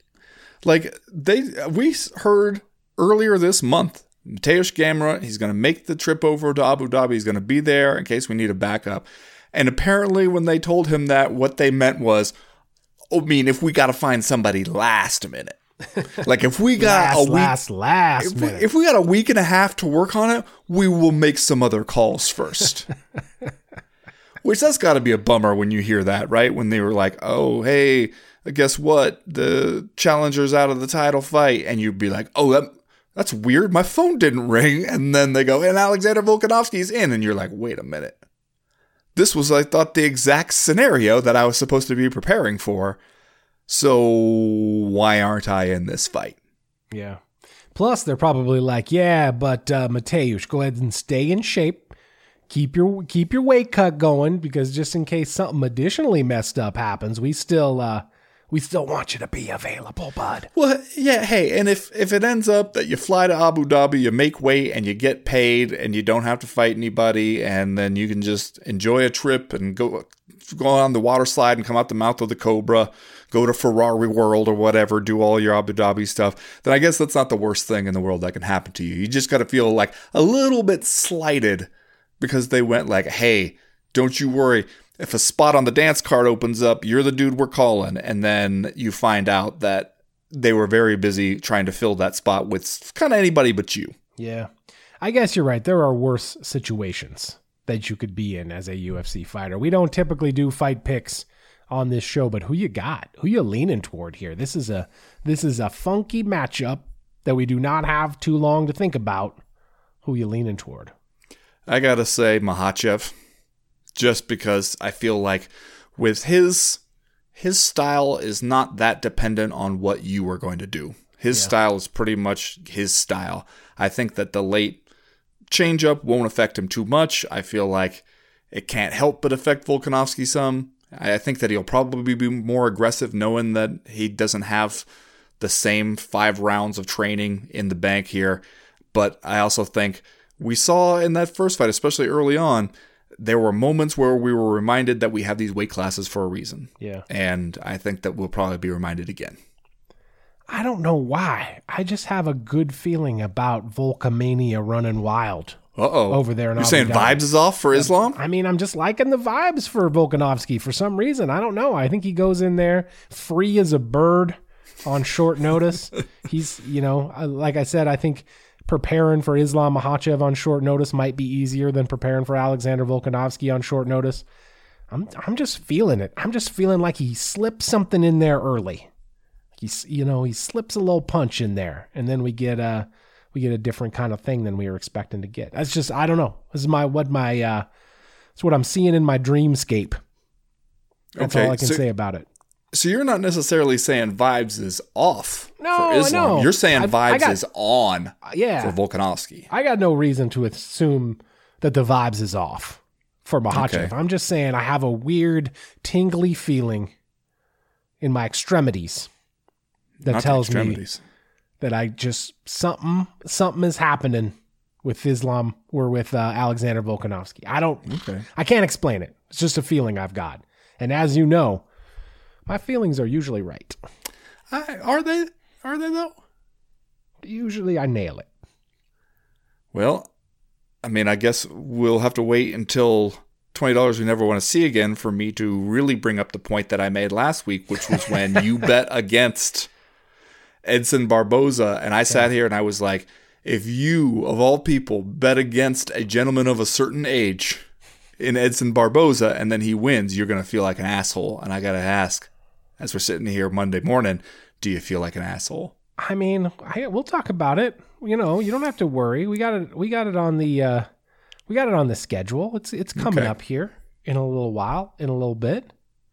Like they, we heard earlier this month, Mateusz Gamrot, he's going to make the trip over to Abu Dhabi. He's going to be there in case we need a backup. And apparently when they told him that, what they meant was, I mean, if we got to find somebody last minute. Like if we got last, a week, last, last if we, minute. if we got a week and a half to work on it, we will make some other calls first. Which that's got to be a bummer when you hear that, right? When they were like, oh, hey, guess what? The challenger's out of the title fight. And you'd be like, oh, that, that's weird. My phone didn't ring. And then they go, and Alexander Volkanovski's in. And you're like, wait a minute. This was, I thought, the exact scenario that I was supposed to be preparing for. So why aren't I in this fight? Yeah. Plus, they're probably like, yeah, but uh, Mateusz, go ahead and stay in shape. keep your keep your weight cut going, because just in case something additionally messed up happens, we still uh, we still want you to be available, bud. Well, yeah, hey, and if, if it ends up that you fly to Abu Dhabi, you make weight, and you get paid, and you don't have to fight anybody, and then you can just enjoy a trip and go go on the water slide and come out the mouth of the Cobra, go to Ferrari World or whatever, do all your Abu Dhabi stuff, then I guess that's not the worst thing in the world that can happen to you. You just got to feel like a little bit slighted because they went like, hey, don't you worry. If a spot on the dance card opens up, you're the dude we're calling. And then you find out that they were very busy trying to fill that spot with kind of anybody but you. Yeah. I guess you're right. There are worse situations that you could be in as a U F C fighter. We don't typically do fight picks on this show, but who you got? Who you leaning toward here? This is a this is a funky matchup that we do not have too long to think about. Who you leaning toward? I gotta say Makhachev, just because I feel like with his his style is not that dependent on what you are going to do. His yeah. style is pretty much his style. I think that the late changeup won't affect him too much. I feel like it can't help but affect Volkanovski some. I think that he'll probably be more aggressive knowing that he doesn't have the same five rounds of training in the bank here. But I also think we saw in that first fight, especially early on, there were moments where we were reminded that we have these weight classes for a reason. Yeah. And I think that we'll probably be reminded again. I don't know why. I just have a good feeling about Volkamania running wild. Uh-oh. Over there in You're saying vibes is off for Islam? I mean, I'm just liking the vibes for Volkanovski for some reason. I don't know. I think he goes in there free as a bird on short notice. He's, you know, like I said, I think preparing for Islam Makhachev on short notice might be easier than preparing for Alexander Volkanovski on short notice. I'm I'm just feeling it. I'm just feeling like he slipped something in there early. He's, you know, he slips a little punch in there, and then we get a we get a different kind of thing than we were expecting to get. That's just, I don't know. This is my what my uh, it's what I'm seeing in my dreamscape. That's okay, all I can so, say about it. So you're not necessarily saying vibes is off no, for Islam. No. You're saying I've, vibes got, is on yeah. for Volkanovski. I got no reason to assume that the vibes is off for Makhachev. Okay. I'm just saying I have a weird tingly feeling in my extremities that Not tells me that I just something something is happening with Islam or with uh, Alexander Volkanovski. I don't okay. I can't explain it. It's just a feeling I've got. And as you know, my feelings are usually right. I, are they? Are they though? Usually I nail it. Well, I mean, I guess we'll have to wait until twenty dollars we never want to see again for me to really bring up the point that I made last week, which was when you bet against Edson Barboza, and I sat here and I was like, if you, of all people, bet against a gentleman of a certain age in Edson Barboza and then he wins, you're going to feel like an asshole. And I got to ask, as we're sitting here Monday morning, do you feel like an asshole? I mean, I, we'll talk about it. You know, you don't have to worry. We got it. We got it on the. Uh, we got it on the schedule. It's it's coming okay. up here in a little while, in a little bit.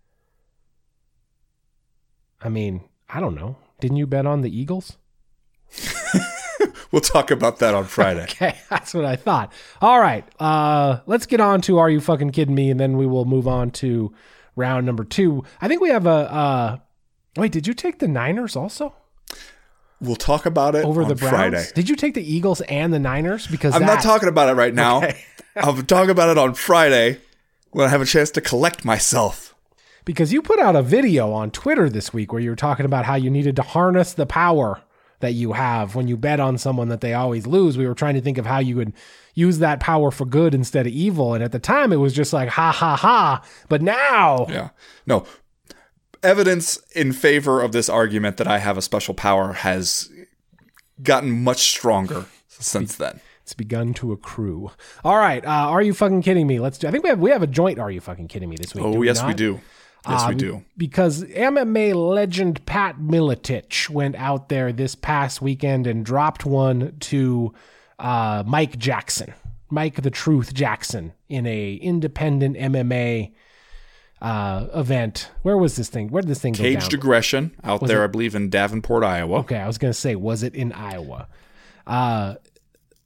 I mean, I don't know. Didn't you bet on the Eagles? We'll talk about that on Friday. Okay, that's what I thought. All right, uh, let's get on to Are You Fucking Kidding Me? And then we will move on to round number two. I think we have a... Uh, wait, did you take the Niners also? We'll talk about it Over on the Browns? Friday. Did you take the Eagles and the Niners? Because I'm that... not talking about it right now. Okay. I'll talk about it on Friday when I have a chance to collect myself. Because you put out a video on Twitter this week where you were talking about how you needed to harness the power that you have when you bet on someone that they always lose. We were trying to think of how you would use that power for good instead of evil. And at the time it was just like, ha, ha, ha. But now... Yeah. No. Evidence in favor of this argument that I have a special power has gotten much stronger since then. It's begun to accrue. All right. Uh, are you fucking kidding me? Let's do, I think we have, we have a joint Are You Fucking Kidding Me this week. Oh, we yes, not? we do. Yes, uh, we do. Because M M A legend Pat Miletich went out there this past weekend and dropped one to uh, Mike Jackson, Mike the Truth Jackson, in a independent M M A uh, event. Where was this thing? Where did this thing go down? Caged Aggression out Was there, it? I believe, in Davenport, Iowa. Okay, I was going to say, was it in Iowa? Uh,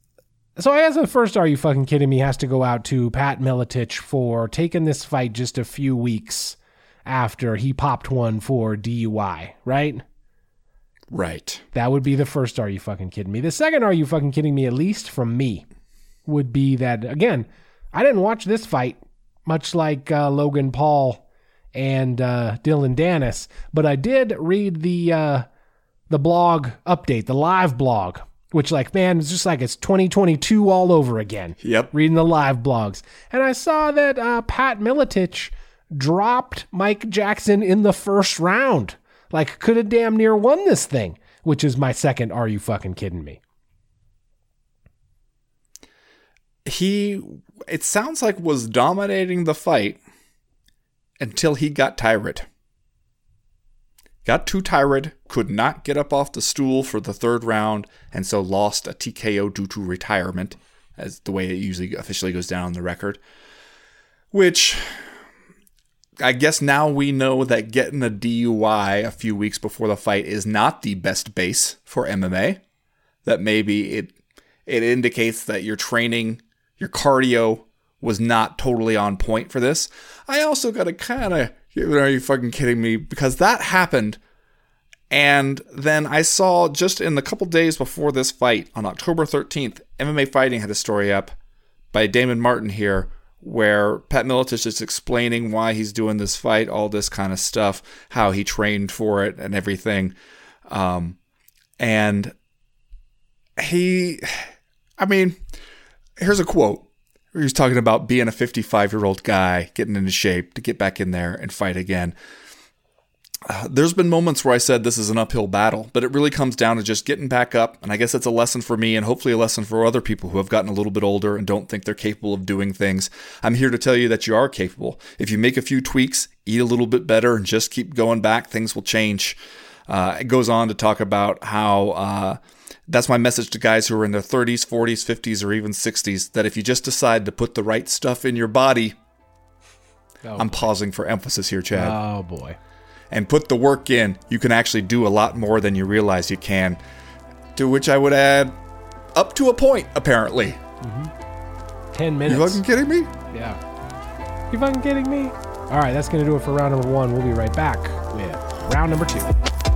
So I guess the first Are You Fucking Kidding Me has to go out to Pat Miletich for taking this fight just a few weeks after he popped one for D U I, right? Right. That would be the first Are You Fucking Kidding Me. The second Are You Fucking Kidding Me, at least from me, would be that, again, I didn't watch this fight, much like uh, Logan Paul and uh, Dylan Dennis, but I did read the uh, the blog update, the live blog, which, like, man, it's just like it's twenty twenty-two all over again. Yep. Reading the live blogs. And I saw that uh, Pat Miletich dropped Mike Jackson in the first round. Like, could have damn near won this thing, which is my second Are You Fucking Kidding Me. He, it sounds like, was dominating the fight until he got tired. Got too tired, could not get up off the stool for the third round, and so lost a T K O due to retirement, as the way it usually officially goes down on the record. Which, I guess now we know that getting a D U I a few weeks before the fight is not the best base for M M A. That maybe it it indicates that your training, your cardio was not totally on point for this. I also got to kind of, are you fucking kidding me? Because that happened. And then I saw just in the couple days before this fight, on October thirteenth, M M A Fighting had a story up by Damon Martin here, where Pat Miletich is explaining why he's doing this fight, all this kind of stuff, how he trained for it and everything. Um, and he, I mean, here's a quote. He's talking about being a fifty-five-year-old guy, getting into shape to get back in there and fight again. Uh, there's been moments where I said this is an uphill battle, but it really comes down to just getting back up. And I guess it's a lesson for me and hopefully a lesson for other people who have gotten a little bit older and don't think they're capable of doing things. I'm here to tell you that you are capable. If you make a few tweaks, eat a little bit better, and just keep going back, things will change. Uh, it goes on to talk about how uh, that's my message to guys who are in their thirties, forties, fifties, or even sixties, that if you just decide to put the right stuff in your body, oh, I'm boy. pausing for emphasis here, Chad. Oh, boy. And put the work in, you can actually do a lot more than you realize you can. To which I would add, up to a point, apparently. Mm-hmm. Ten minutes. You fucking kidding me? Yeah. You fucking kidding me? All right, that's going to do it for round number one. We'll be right back with round number two.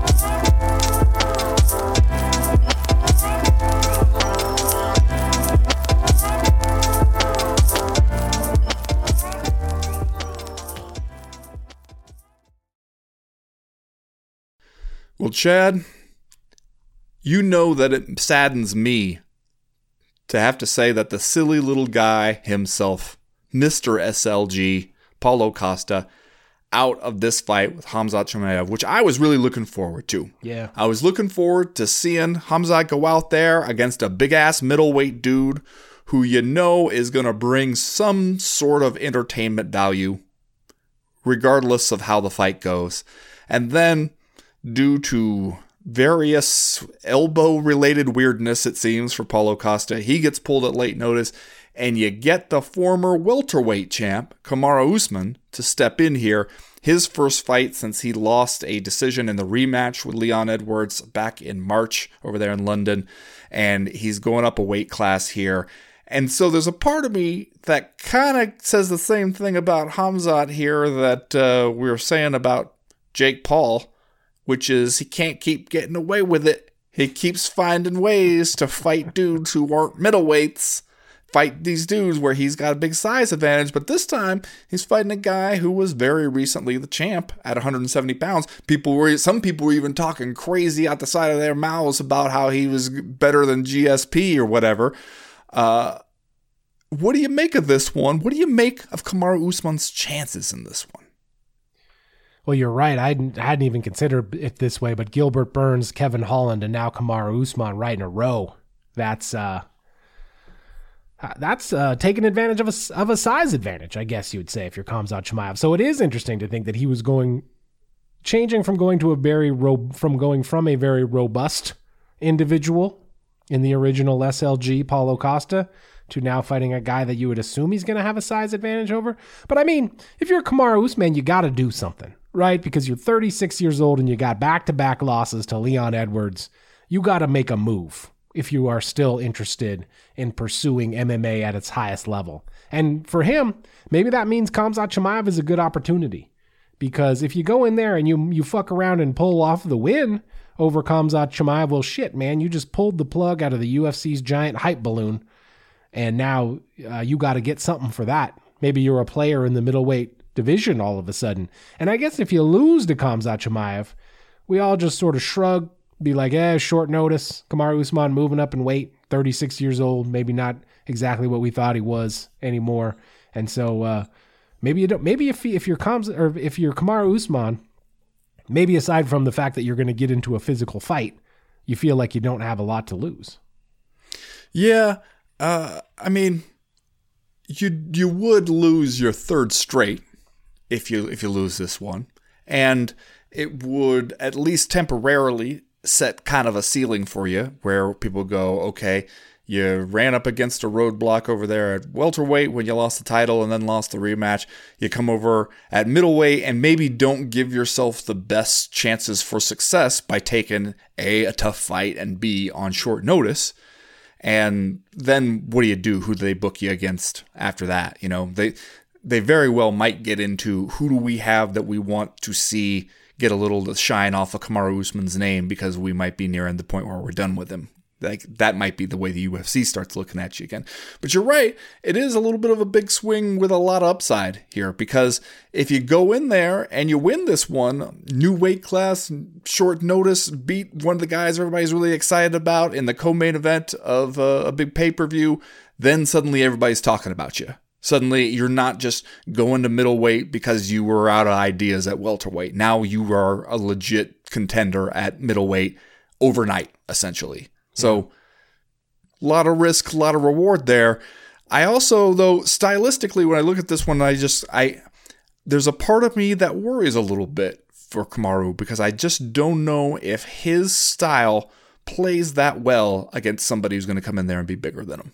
Well, Chad, you know that it saddens me to have to say that the silly little guy himself, Mister S L G, Paulo Costa, out of this fight with Khamzat Chimaev, which I was really looking forward to. Yeah. I was looking forward to seeing Khamzat go out there against a big-ass middleweight dude who you know is going to bring some sort of entertainment value, regardless of how the fight goes. And then, due to various elbow-related weirdness, it seems, for Paulo Costa, he gets pulled at late notice, and you get the former welterweight champ, Kamaru Usman, to step in here. His first fight since he lost a decision in the rematch with Leon Edwards back in March over there in London, and he's going up a weight class here. And so there's a part of me that kind of says the same thing about Khamzat here that uh, we were saying about Jake Paul, which is he can't keep getting away with it. He keeps finding ways to fight dudes who aren't middleweights, fight these dudes where he's got a big size advantage, but this time he's fighting a guy who was very recently the champ at one hundred seventy pounds. People were, some people were even talking crazy out the side of their mouths about how he was better than G S P or whatever. Uh, what do you make of this one? What do you make of Kamaru Usman's chances in this one? Well, you're right. I hadn't, hadn't even considered it this way, but Gilbert Burns, Kevin Holland, and now Kamaru Usman right in a row. That's uh, that's uh, taking advantage of a, of a size advantage, I guess you would say, if you're Khamzat Chimaev. So it is interesting to think that he was going, changing from going to a very ro- from going from a very robust individual in the original S L G, Paulo Costa, to now fighting a guy that you would assume he's going to have a size advantage over. But I mean, if you're Kamaru Usman, you got to do something, right? Because you're thirty-six years old and you got back-to-back losses to Leon Edwards. You got to make a move. if you are still interested in pursuing M M A at its highest level. And for him, maybe that means Khamzat Chimaev is a good opportunity. Because if you go in there and you you fuck around and pull off the win over Khamzat Chimaev, well, shit, man, you just pulled the plug out of the U F C's giant hype balloon, and now uh, you got to get something for that. Maybe you're a player in the middleweight division all of a sudden. And I guess if you lose to Khamzat Chimaev, we all just sort of shrug, be like, eh, short notice. Kamaru Usman moving up in weight, thirty-six years old, maybe not exactly what we thought he was anymore. And so uh, maybe you don't. Maybe if if you're Khamzat, or if you're Kamaru Usman, maybe aside from the fact that you're going to get into a physical fight, you feel like you don't have a lot to lose. Yeah, uh, I mean, you you would lose your third straight if you if you lose this one, and it would at least temporarily set kind of a ceiling for you where people go, okay, you ran up against a roadblock over there at welterweight when you lost the title and then lost the rematch. You come over at middleweight and maybe don't give yourself the best chances for success by taking A, a tough fight, and B, on short notice. And then what do you do? Who do they book you against after that? You know, they they very well might get into who do we have that we want to see get a little shine off of Kamaru Usman's name because we might be nearing the point where we're done with him. Like that might be the way the U F C starts looking at you again. But you're right, it is a little bit of a big swing with a lot of upside here, because if you go in there and you win this one, new weight class, short notice, beat one of the guys everybody's really excited about in the co-main event of a, a big pay-per-view, then suddenly everybody's talking about you. Suddenly, you're not just going to middleweight because you were out of ideas at welterweight. Now you are a legit contender at middleweight overnight, essentially. So, a lot of risk, a lot of reward there. I also, though, stylistically, when I look at this one, I just, I, there's a part of me that worries a little bit for Kamaru, because I just don't know if his style plays that well against somebody who's going to come in there and be bigger than him.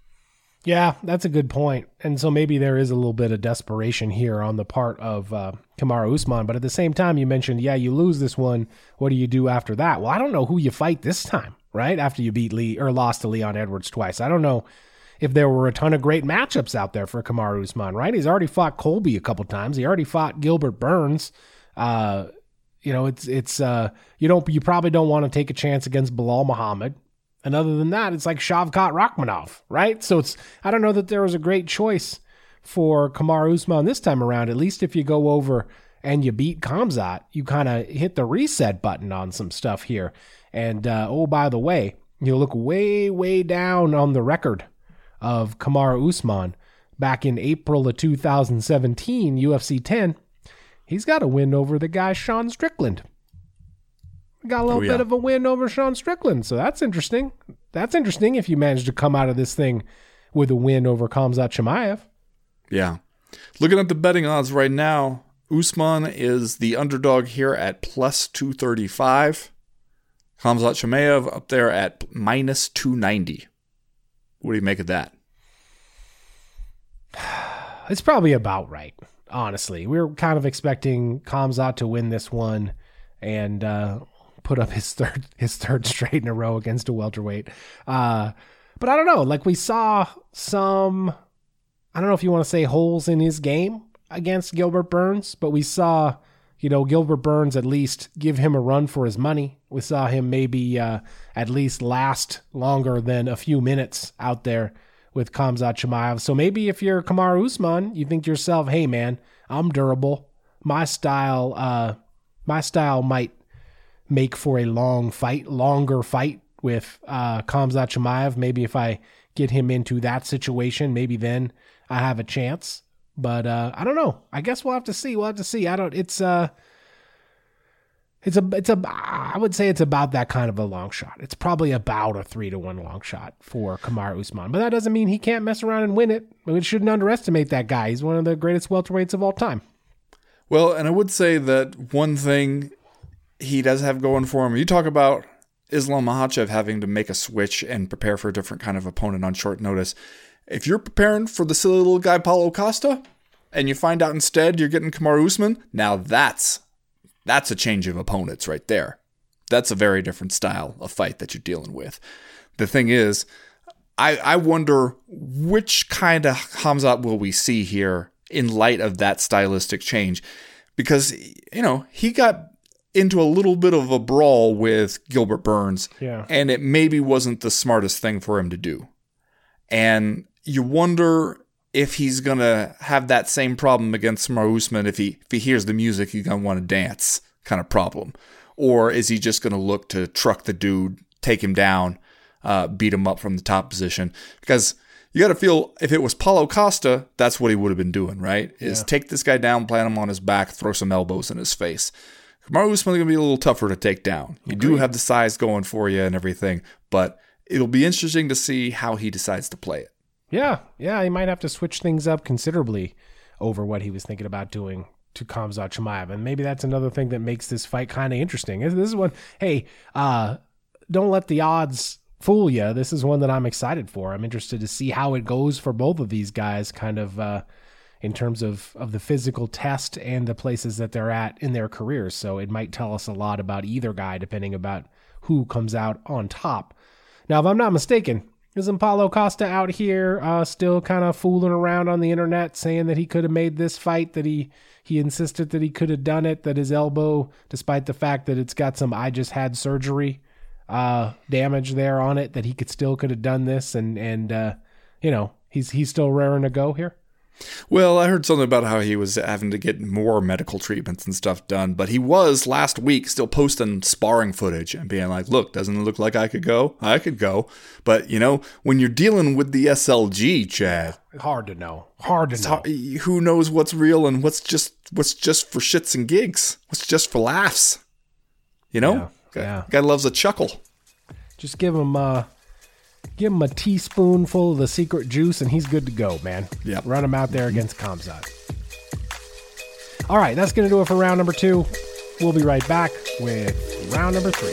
Yeah, that's a good point. And so maybe there is a little bit of desperation here on the part of uh, Kamaru Usman. But at the same time, you mentioned, yeah, you lose this one. What do you do after that? Well, I don't know who you fight this time, right? After you beat Lee or lost to Leon Edwards twice. I don't know if there were a ton of great matchups out there for Kamaru Usman, right? He's already fought Colby a couple times. He already fought Gilbert Burns. Uh, you know, it's, it's, uh, you don't, you probably don't want to take a chance against Bilal Muhammad. And other than that, it's like Shavkat Rakhmonov, right? So it's, I don't know that there was a great choice for Kamaru Usman this time around. At least if you go over and you beat Khamzat, you kind of hit the reset button on some stuff here. And, uh, oh, by the way, you look way, way down on the record of Kamaru Usman back in April of two thousand seventeen, U F C ten. He's got a win over the guy Sean Strickland. Got a little oh, yeah. bit of a win over Sean Strickland, so that's interesting. That's interesting if you manage to come out of this thing with a win over Khamzat Chimaev. Yeah. Looking at the betting odds right now, Usman is the underdog here at plus two thirty-five. Khamzat Chimaev up there at minus two ninety. What do you make of that? It's probably about right, honestly. We were kind of expecting Khamzat to win this one and uh, put up his third his third straight in a row against a welterweight. Uh, but I don't know. Like, we saw some, I don't know if you want to say holes in his game against Gilbert Burns, but we saw, you know, Gilbert Burns at least give him a run for his money. We saw him maybe uh, at least last longer than a few minutes out there with Khamzat Chimaev. So maybe if you're Kamaru Usman, you think to yourself, hey man, I'm durable. My style, uh, my style might make for a long fight, longer fight with uh, Khamzat Chimaev. Maybe if I get him into that situation, maybe then I have a chance. But uh, I don't know. I guess we'll have to see. We'll have to see. I don't. It's uh, it's a. It's a. I would say it's about that kind of a long shot. It's probably about a three to one long shot for Kamaru Usman. But that doesn't mean he can't mess around and win it. We shouldn't underestimate that guy. He's one of the greatest welterweights of all time. Well, and I would say that one thing he does have going for him. You talk about Islam Makhachev having to make a switch and prepare for a different kind of opponent on short notice. If you're preparing for the silly little guy Paulo Costa, and you find out instead you're getting Kamaru Usman, now that's that's a change of opponents right there. That's a very different style of fight that you're dealing with. the thing is, I, I wonder which kind of Khamzat will we see here in light of that stylistic change. Because, you know, he got into a little bit of a brawl with Gilbert Burns. Yeah. And it maybe wasn't the smartest thing for him to do. And you wonder if he's going to have that same problem against Kamaru Usman. If he, if he hears the music, he's going to want to dance kind of problem. Or is he just going to look to truck the dude, take him down, uh, beat him up from the top position? Because you got to feel, if it was Paulo Costa, that's what he would have been doing, right? Is yeah. take this guy down, plant him on his back, throw some elbows in his face. Kamaru Usman is going to be a little tougher to take down. You Agreed. do have the size going for you and everything, but it'll be interesting to see how he decides to play it. Yeah, yeah, he might have to switch things up considerably over what he was thinking about doing to Khamzat Chimaev, and maybe that's another thing that makes this fight kind of interesting. This is one, hey, uh, don't let the odds fool you. This is one that I'm excited for. I'm interested to see how it goes for both of these guys, kind of uh, in terms of, of the physical test and the places that they're at in their careers. So it might tell us a lot about either guy, depending about who comes out on top. Now, if I'm not mistaken, isn't Paulo Costa out here uh, still kind of fooling around on the internet saying that he could have made this fight, that he he insisted that he could have done it, that his elbow, despite the fact that it's got some I just had surgery uh, damage there on it, that he could still could have done this, and, and uh, you know, he's he's still raring to go here? Well, I heard something about how he was having to get more medical treatments and stuff done, but he was last week still posting sparring footage and being like, look, doesn't it look like I could go? I could go. But, you know, when you're dealing with the S L G, Chad. Hard to know. Hard to it's know. Hard, who knows what's real and what's just what's just for shits and gigs? What's just for laughs? You know? Yeah. Guy, yeah. guy loves a chuckle. Just give him uh Give him a teaspoonful of the secret juice, and he's good to go, man. Yep. Run him out there against Khamzat. All right, that's going to do it for round number two. We'll be right back with round number three.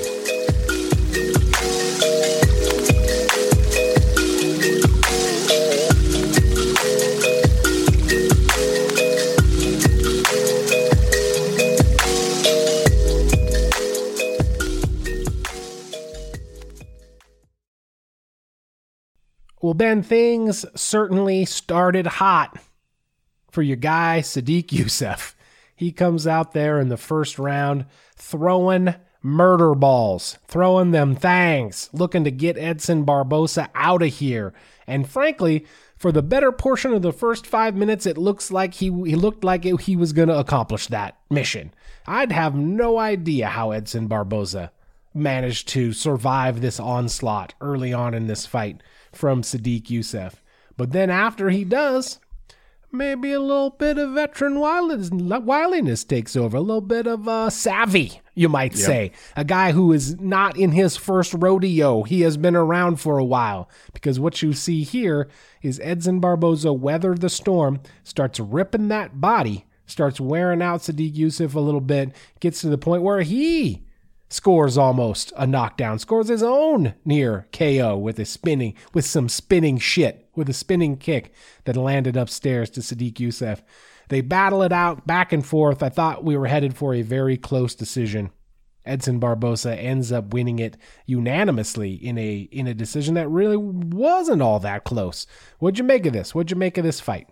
Well, Ben, things certainly started hot for your guy, Sodiq Yusuff. He comes out there in the first round throwing murder balls, throwing them things, looking to get Edson Barboza out of here. And frankly, for the better portion of the first five minutes, it looks like he, he looked like it, he was going to accomplish that mission. I'd have no idea how Edson Barboza managed to survive this onslaught early on in this fight from Sodiq Yusuff. But then after he does, maybe a little bit of veteran wiliness takes over, a little bit of uh, savvy, you might yep. say. A guy who is not in his first rodeo. He has been around for a while. Because what you see here is Edson Barboza weather the storm, starts ripping that body, starts wearing out Sodiq Yusuff a little bit, gets to the point where he scores almost a knockdown, scores his own near K O with a spinning, with some spinning shit, with a spinning kick that landed upstairs to Sodiq Yusuff. They battle it out back and forth. I thought we were headed for a very close decision. Edson Barboza ends up winning it unanimously in a in a decision that really wasn't all that close. What'd you make of this? What'd you make of this fight?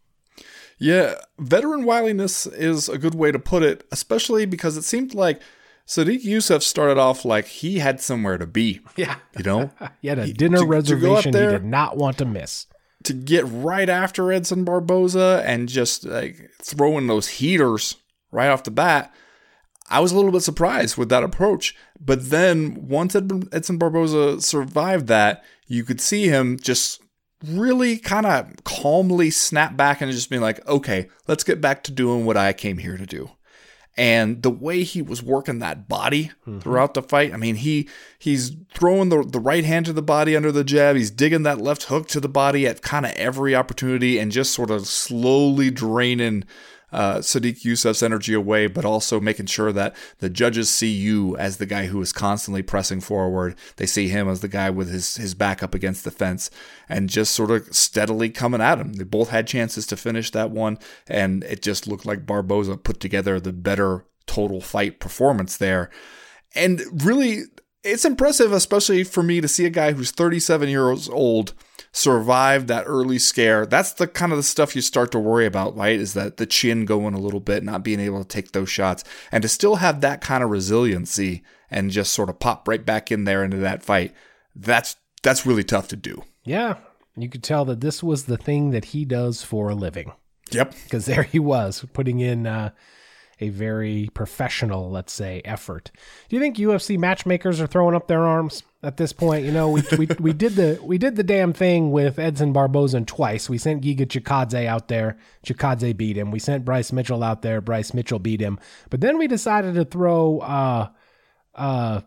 Yeah, veteran wiliness is a good way to put it, especially because it seemed like Sodiq Yusuff started off like he had somewhere to be. Yeah. You know? He had a dinner to, reservation to he did not want to miss. To get right after Edson Barboza and just like throwing those heaters right off the bat, I was a little bit surprised with that approach. But then once Edson Barboza survived that, you could see him just really kind of calmly snap back and just being like, okay, let's get back to doing what I came here to do. And the way he was working that body mm-hmm. throughout the fight, I mean, he he's throwing the, the right hand to the body under the jab. He's digging that left hook to the body at kind of every opportunity and just sort of slowly draining uh, Sodiq Yusuff's energy away, but also making sure that the judges see you as the guy who is constantly pressing forward. They see him as the guy with his, his back up against the fence and just sort of steadily coming at him. They both had chances to finish that one, and it just looked like Barboza put together the better total fight performance there. And really, it's impressive, especially for me, to see a guy who's thirty-seven years old survive that early scare. That's the kind of the stuff you start to worry about, right? Is that the chin going a little bit, not being able to take those shots, and to still have that kind of resiliency and just sort of pop right back in there into that fight. That's that's really tough to do. Yeah, you could tell that this was the thing that he does for a living. Yep. Because there he was putting in uh, a very professional, let's say, effort. Do you think U F C matchmakers are throwing up their arms at this point? You know, we we we did the we did the damn thing with Edson Barboza twice. We sent Giga Chikadze out there. Chikadze beat him. We sent Bryce Mitchell out there. Bryce Mitchell beat him. But then we decided to throw uh, uh,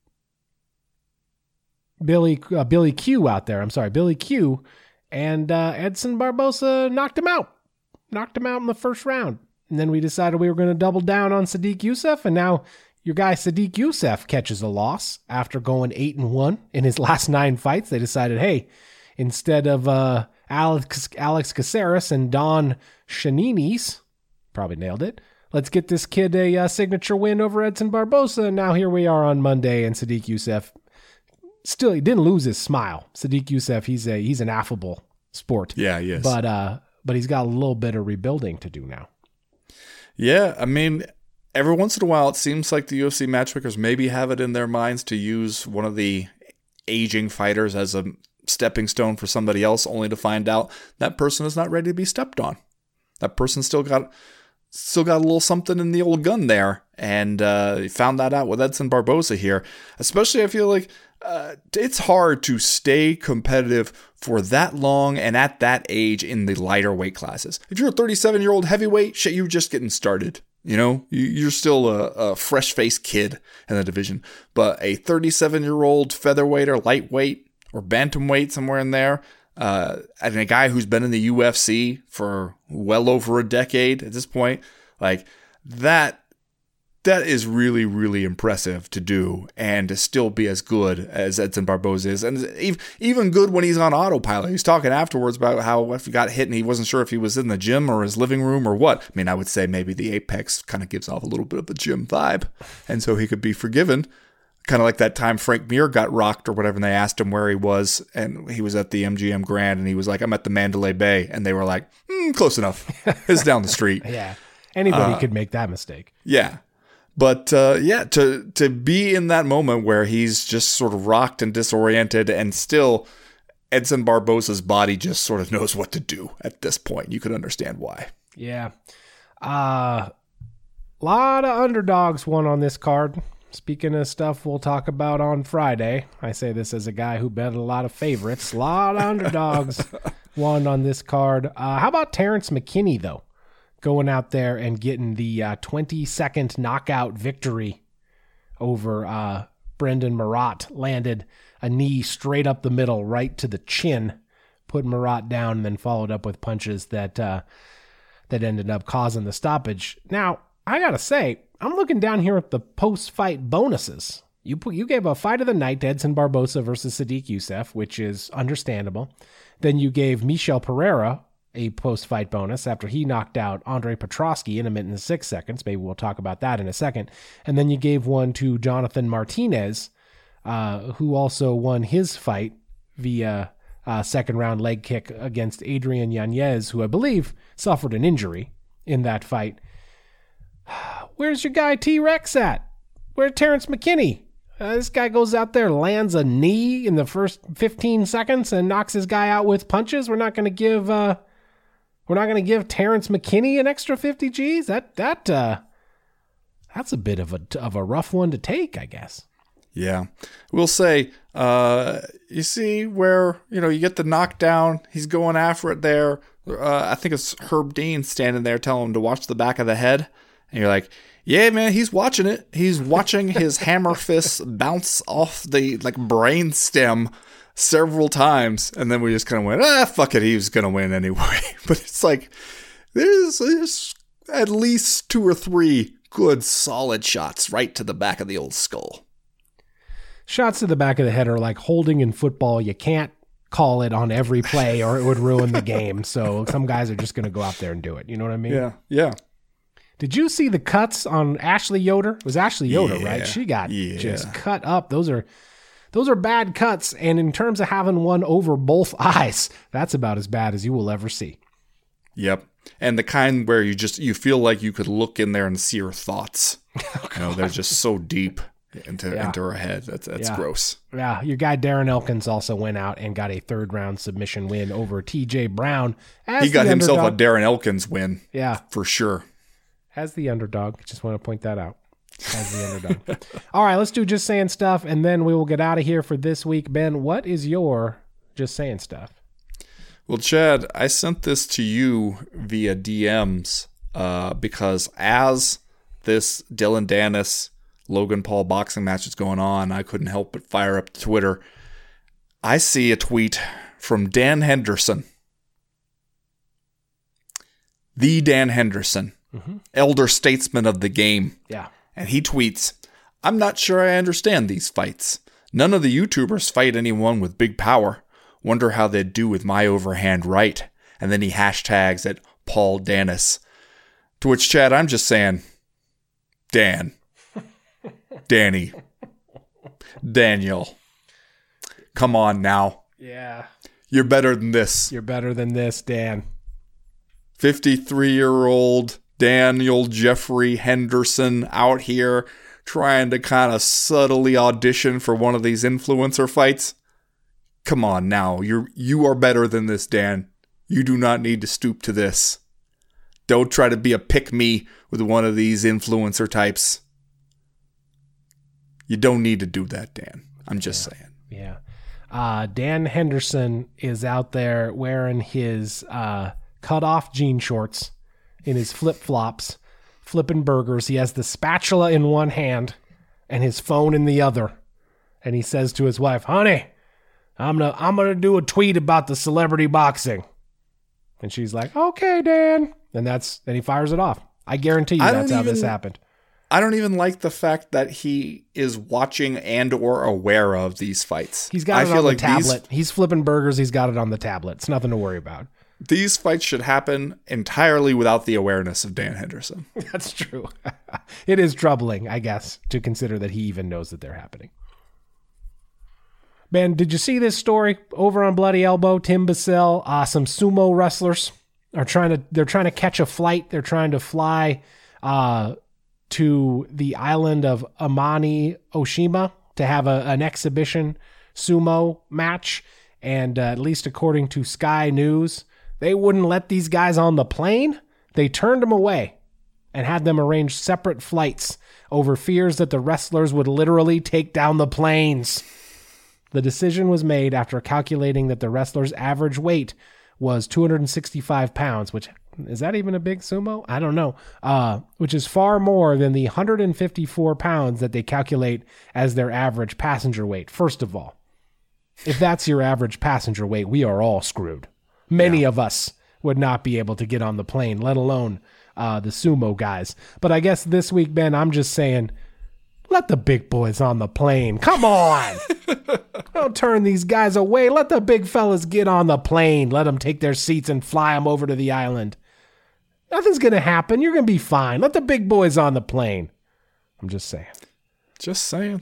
Billy uh, Billy Q out there. I'm sorry, Billy Q, and uh, Edson Barboza knocked him out. Knocked him out in the first round. And then we decided we were going to double down on Sadiq Youssef, and now your guy Sadiq Youssef catches a loss after going eight and one in his last nine fights. They decided, hey, instead of uh, Alex Alex Caceres and Don Shaninis, probably nailed it, let's get this kid a uh, signature win over Edson Barboza. And now here we are on Monday, and Sadiq Youssef still he didn't lose his smile. Sadiq Youssef, he's a he's an affable sport. Yeah, he is. But uh, but he's got a little bit of rebuilding to do now. Yeah, I mean, every once in a while, it seems like the U F C matchmakers maybe have it in their minds to use one of the aging fighters as a stepping stone for somebody else, only to find out that person is not ready to be stepped on. That person still got still got a little something in the old gun there, and uh, found that out with Edson Barboza here. Especially, I feel like uh, it's hard to stay competitive for that long and at that age in the lighter weight classes. If you're a thirty-seven-year-old heavyweight, shit, you're just getting started. You know, you're still a, a fresh-faced kid in the division. But a thirty-seven-year-old featherweight or lightweight or bantamweight, somewhere in there, uh, and a guy who's been in the U F C for well over a decade at this point, like that, that is really, really impressive to do, and to still be as good as Edson Barboza is. And even good when he's on autopilot. He's talking afterwards about how if he got hit and he wasn't sure if he was in the gym or his living room or what. I mean, I would say maybe the Apex kind of gives off a little bit of a gym vibe, and so he could be forgiven. Kind of like that time Frank Mir got rocked or whatever, and they asked him where he was, and he was at the M G M Grand, and he was like, I'm at the Mandalay Bay. And they were like, mm, close enough. It's down the street. Yeah. Anybody uh, could make that mistake. Yeah. But uh, yeah, to to be in that moment where he's just sort of rocked and disoriented, and still Edson Barboza's body just sort of knows what to do at this point. You could understand why. Yeah. A uh, lot of underdogs won on this card. Speaking of stuff we'll talk about on Friday, I say this as a guy who bet a lot of favorites. A lot of underdogs won on this card. Uh, how about Terrence McKinney, though? Going out there and getting the uh, twenty-second knockout victory over uh, Brendan Marat. Landed a knee straight up the middle, right to the chin, put Marat down, and then followed up with punches that uh, that ended up causing the stoppage. Now, I gotta say, I'm looking down here at the post-fight bonuses. You put, you gave a fight of the night to Edson Barboza versus Sadiq Youssef, which is understandable. Then you gave Michel Pereira a post-fight bonus after he knocked out Andre Petroski in a minute and six seconds. Maybe we'll talk about that in a second. And then you gave one to Jonathan Martinez, uh, who also won his fight via uh, second-round leg kick against Adrian Yanez, who I believe suffered an injury in that fight. Where's your guy T-Rex at? Where's Terrence McKinney? Uh, this guy goes out there, lands a knee in the first fifteen seconds and knocks his guy out with punches. We're not going to give... Uh, We're not going to give Terrence McKinney an extra fifty G's. That that uh, that's a bit of a of a rough one to take, I guess. Yeah, we'll say. Uh, you see where you know you get the knockdown. He's going after it there. Uh, I think it's Herb Dean standing there telling him to watch the back of the head, and you're like, yeah, man, he's watching it. He's watching his hammer fist bounce off the like brain stem several times, and then we just kind of went, ah, fuck it, he was going to win anyway. But it's like, there's, there's at least two or three good, solid shots right to the back of the old skull. Shots to the back of the head are like holding in football. You can't call it on every play or it would ruin the game. So some guys are just going to go out there and do it. You know what I mean? Yeah, yeah. Did you see the cuts on Ashley Yoder? It was Ashley Yoder, Yeah, right? She got yeah. just cut up. Those are those are bad cuts. And in terms of having one over both eyes, that's about as bad as you will ever see. Yep. And the kind where you just, you feel like you could look in there and see her thoughts. Oh, you know, they're just so deep into Yeah. into her head. That's that's Yeah. gross. Yeah, your guy Darren Elkins also went out and got a third round submission win over T J Brown. As He got the himself underdog. a Darren Elkins win. Yeah, For sure. as the underdog. Just want to point that out. As the underdog. All right, let's do Just Saying Stuff, and then we will get out of here for this week. Ben, what is your Just Saying Stuff? Well, Chad, I sent this to you via D Ms uh, because as this Dylan Dennis Logan Paul boxing match is going on, I couldn't help but fire up Twitter. I see a tweet from Dan Henderson. The Dan Henderson, Mm-hmm. elder statesman of the game. Yeah. And he tweets, I'm not sure I understand these fights. None of the YouTubers fight anyone with big power. Wonder how they'd do with my overhand right. And then he hashtags at Paul Dennis. To which, Chad, I'm just saying, Dan. Danny. Daniel. Come on now. Yeah. You're better than this. You're better than this, Dan. fifty-three-year-old Daniel Jeffrey Henderson out here trying to kind of subtly audition for one of these influencer fights. Come on now. You're, you are better than this, Dan. You do not need to stoop to this. Don't try to be a pick-me with one of these influencer types. You don't need to do that, Dan. I'm just Yeah. saying. Yeah. Uh, Dan Henderson is out there wearing his uh, cut-off jean shorts in his flip-flops, flipping burgers. He has the spatula in one hand and his phone in the other. And he says to his wife, honey, I'm gonna, I'm gonna do a tweet about the celebrity boxing. And she's like, okay, Dan. And that's, and he fires it off. I guarantee you I that's don't how this even- happened. I don't even like the fact that he is watching and or aware of these fights. He's got I it feel on like the tablet. He's flipping burgers. He's got it on the tablet. It's nothing to worry about. These, these fights should happen entirely without the awareness of Dan Henderson. That's true. It is troubling, I guess, to consider that he even knows that they're happening. Man, did you see this story over on Bloody Elbow? Tim Bissell, uh, some sumo wrestlers are trying to, they're trying to catch a flight. They're trying to fly uh, to the island of Amani Oshima to have a, an exhibition sumo match. And uh, at least according to Sky News, they wouldn't let these guys on the plane. They turned them away and had them arrange separate flights over fears that the wrestlers would literally take down the planes. The decision was made after calculating that the wrestlers' average weight was two hundred sixty-five pounds, which, is that even a big sumo? I don't know. Uh, which is far more than the one hundred fifty-four pounds that they calculate as their average passenger weight. First of all, if that's your average passenger weight, we are all screwed. Many yeah. of us would not be able to get on the plane, let alone uh, the sumo guys. But I guess this week, Ben, I'm just saying, let the big boys on the plane. Come on. Don't turn these guys away. Let the big fellas get on the plane. Let them take their seats and fly them over to the island. Nothing's going to happen. You're going to be fine. Let the big boys on the plane. I'm just saying. Just saying.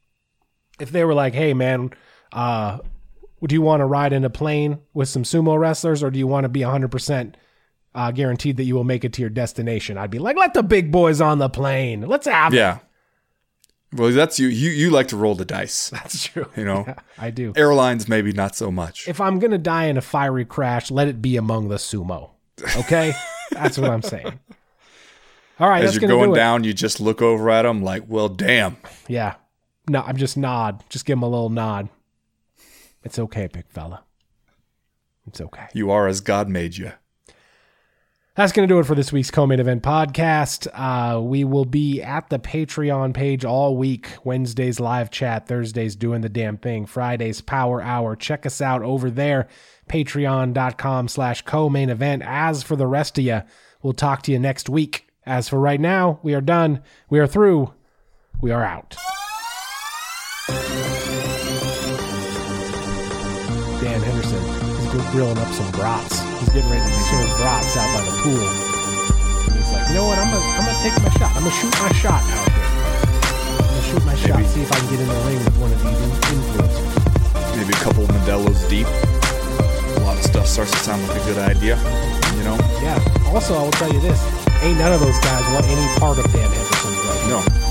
If they were like, hey, man, uh, do you want to ride in a plane with some sumo wrestlers, or do you want to be one hundred percent uh, guaranteed that you will make it to your destination? I'd be like, let the big boys on the plane. Let's have yeah. it. Well, that's you. You you like to roll the dice. That's true. You know, yeah, I do. Airlines, maybe not so much. If I'm going to die in a fiery crash, let it be among the sumo. Okay? That's what I'm saying. All right. As that's you're gonna going do down, you just look over at them like, well, damn. Yeah. No, I'm just nod. Just give him a little nod. It's okay, big fella. It's okay. You are as God made you. That's going to do it for this week's Co-Main Event podcast. Uh, we will be at the Patreon page all week. Wednesdays, live chat. Thursdays, doing the damn thing. Fridays, power hour. Check us out over there. Patreon.com slash co-main event. As for the rest of you, we'll talk to you next week. As for right now, we are done. We are through. We are out. Dan Henderson is grilling up some brats. He's getting ready to serve brats out by the pool. And he's like, You know what? I'm gonna I'm gonna take my shot. I'm gonna shoot my shot out here. I'm gonna shoot my shot. See if I can get in the ring with one of these influencers. Maybe a couple Modelo's deep. A lot of stuff starts to sound like a good idea. You know? Yeah. Also, I will tell you this: ain't none of those guys want any part of Dan Henderson's right now. No.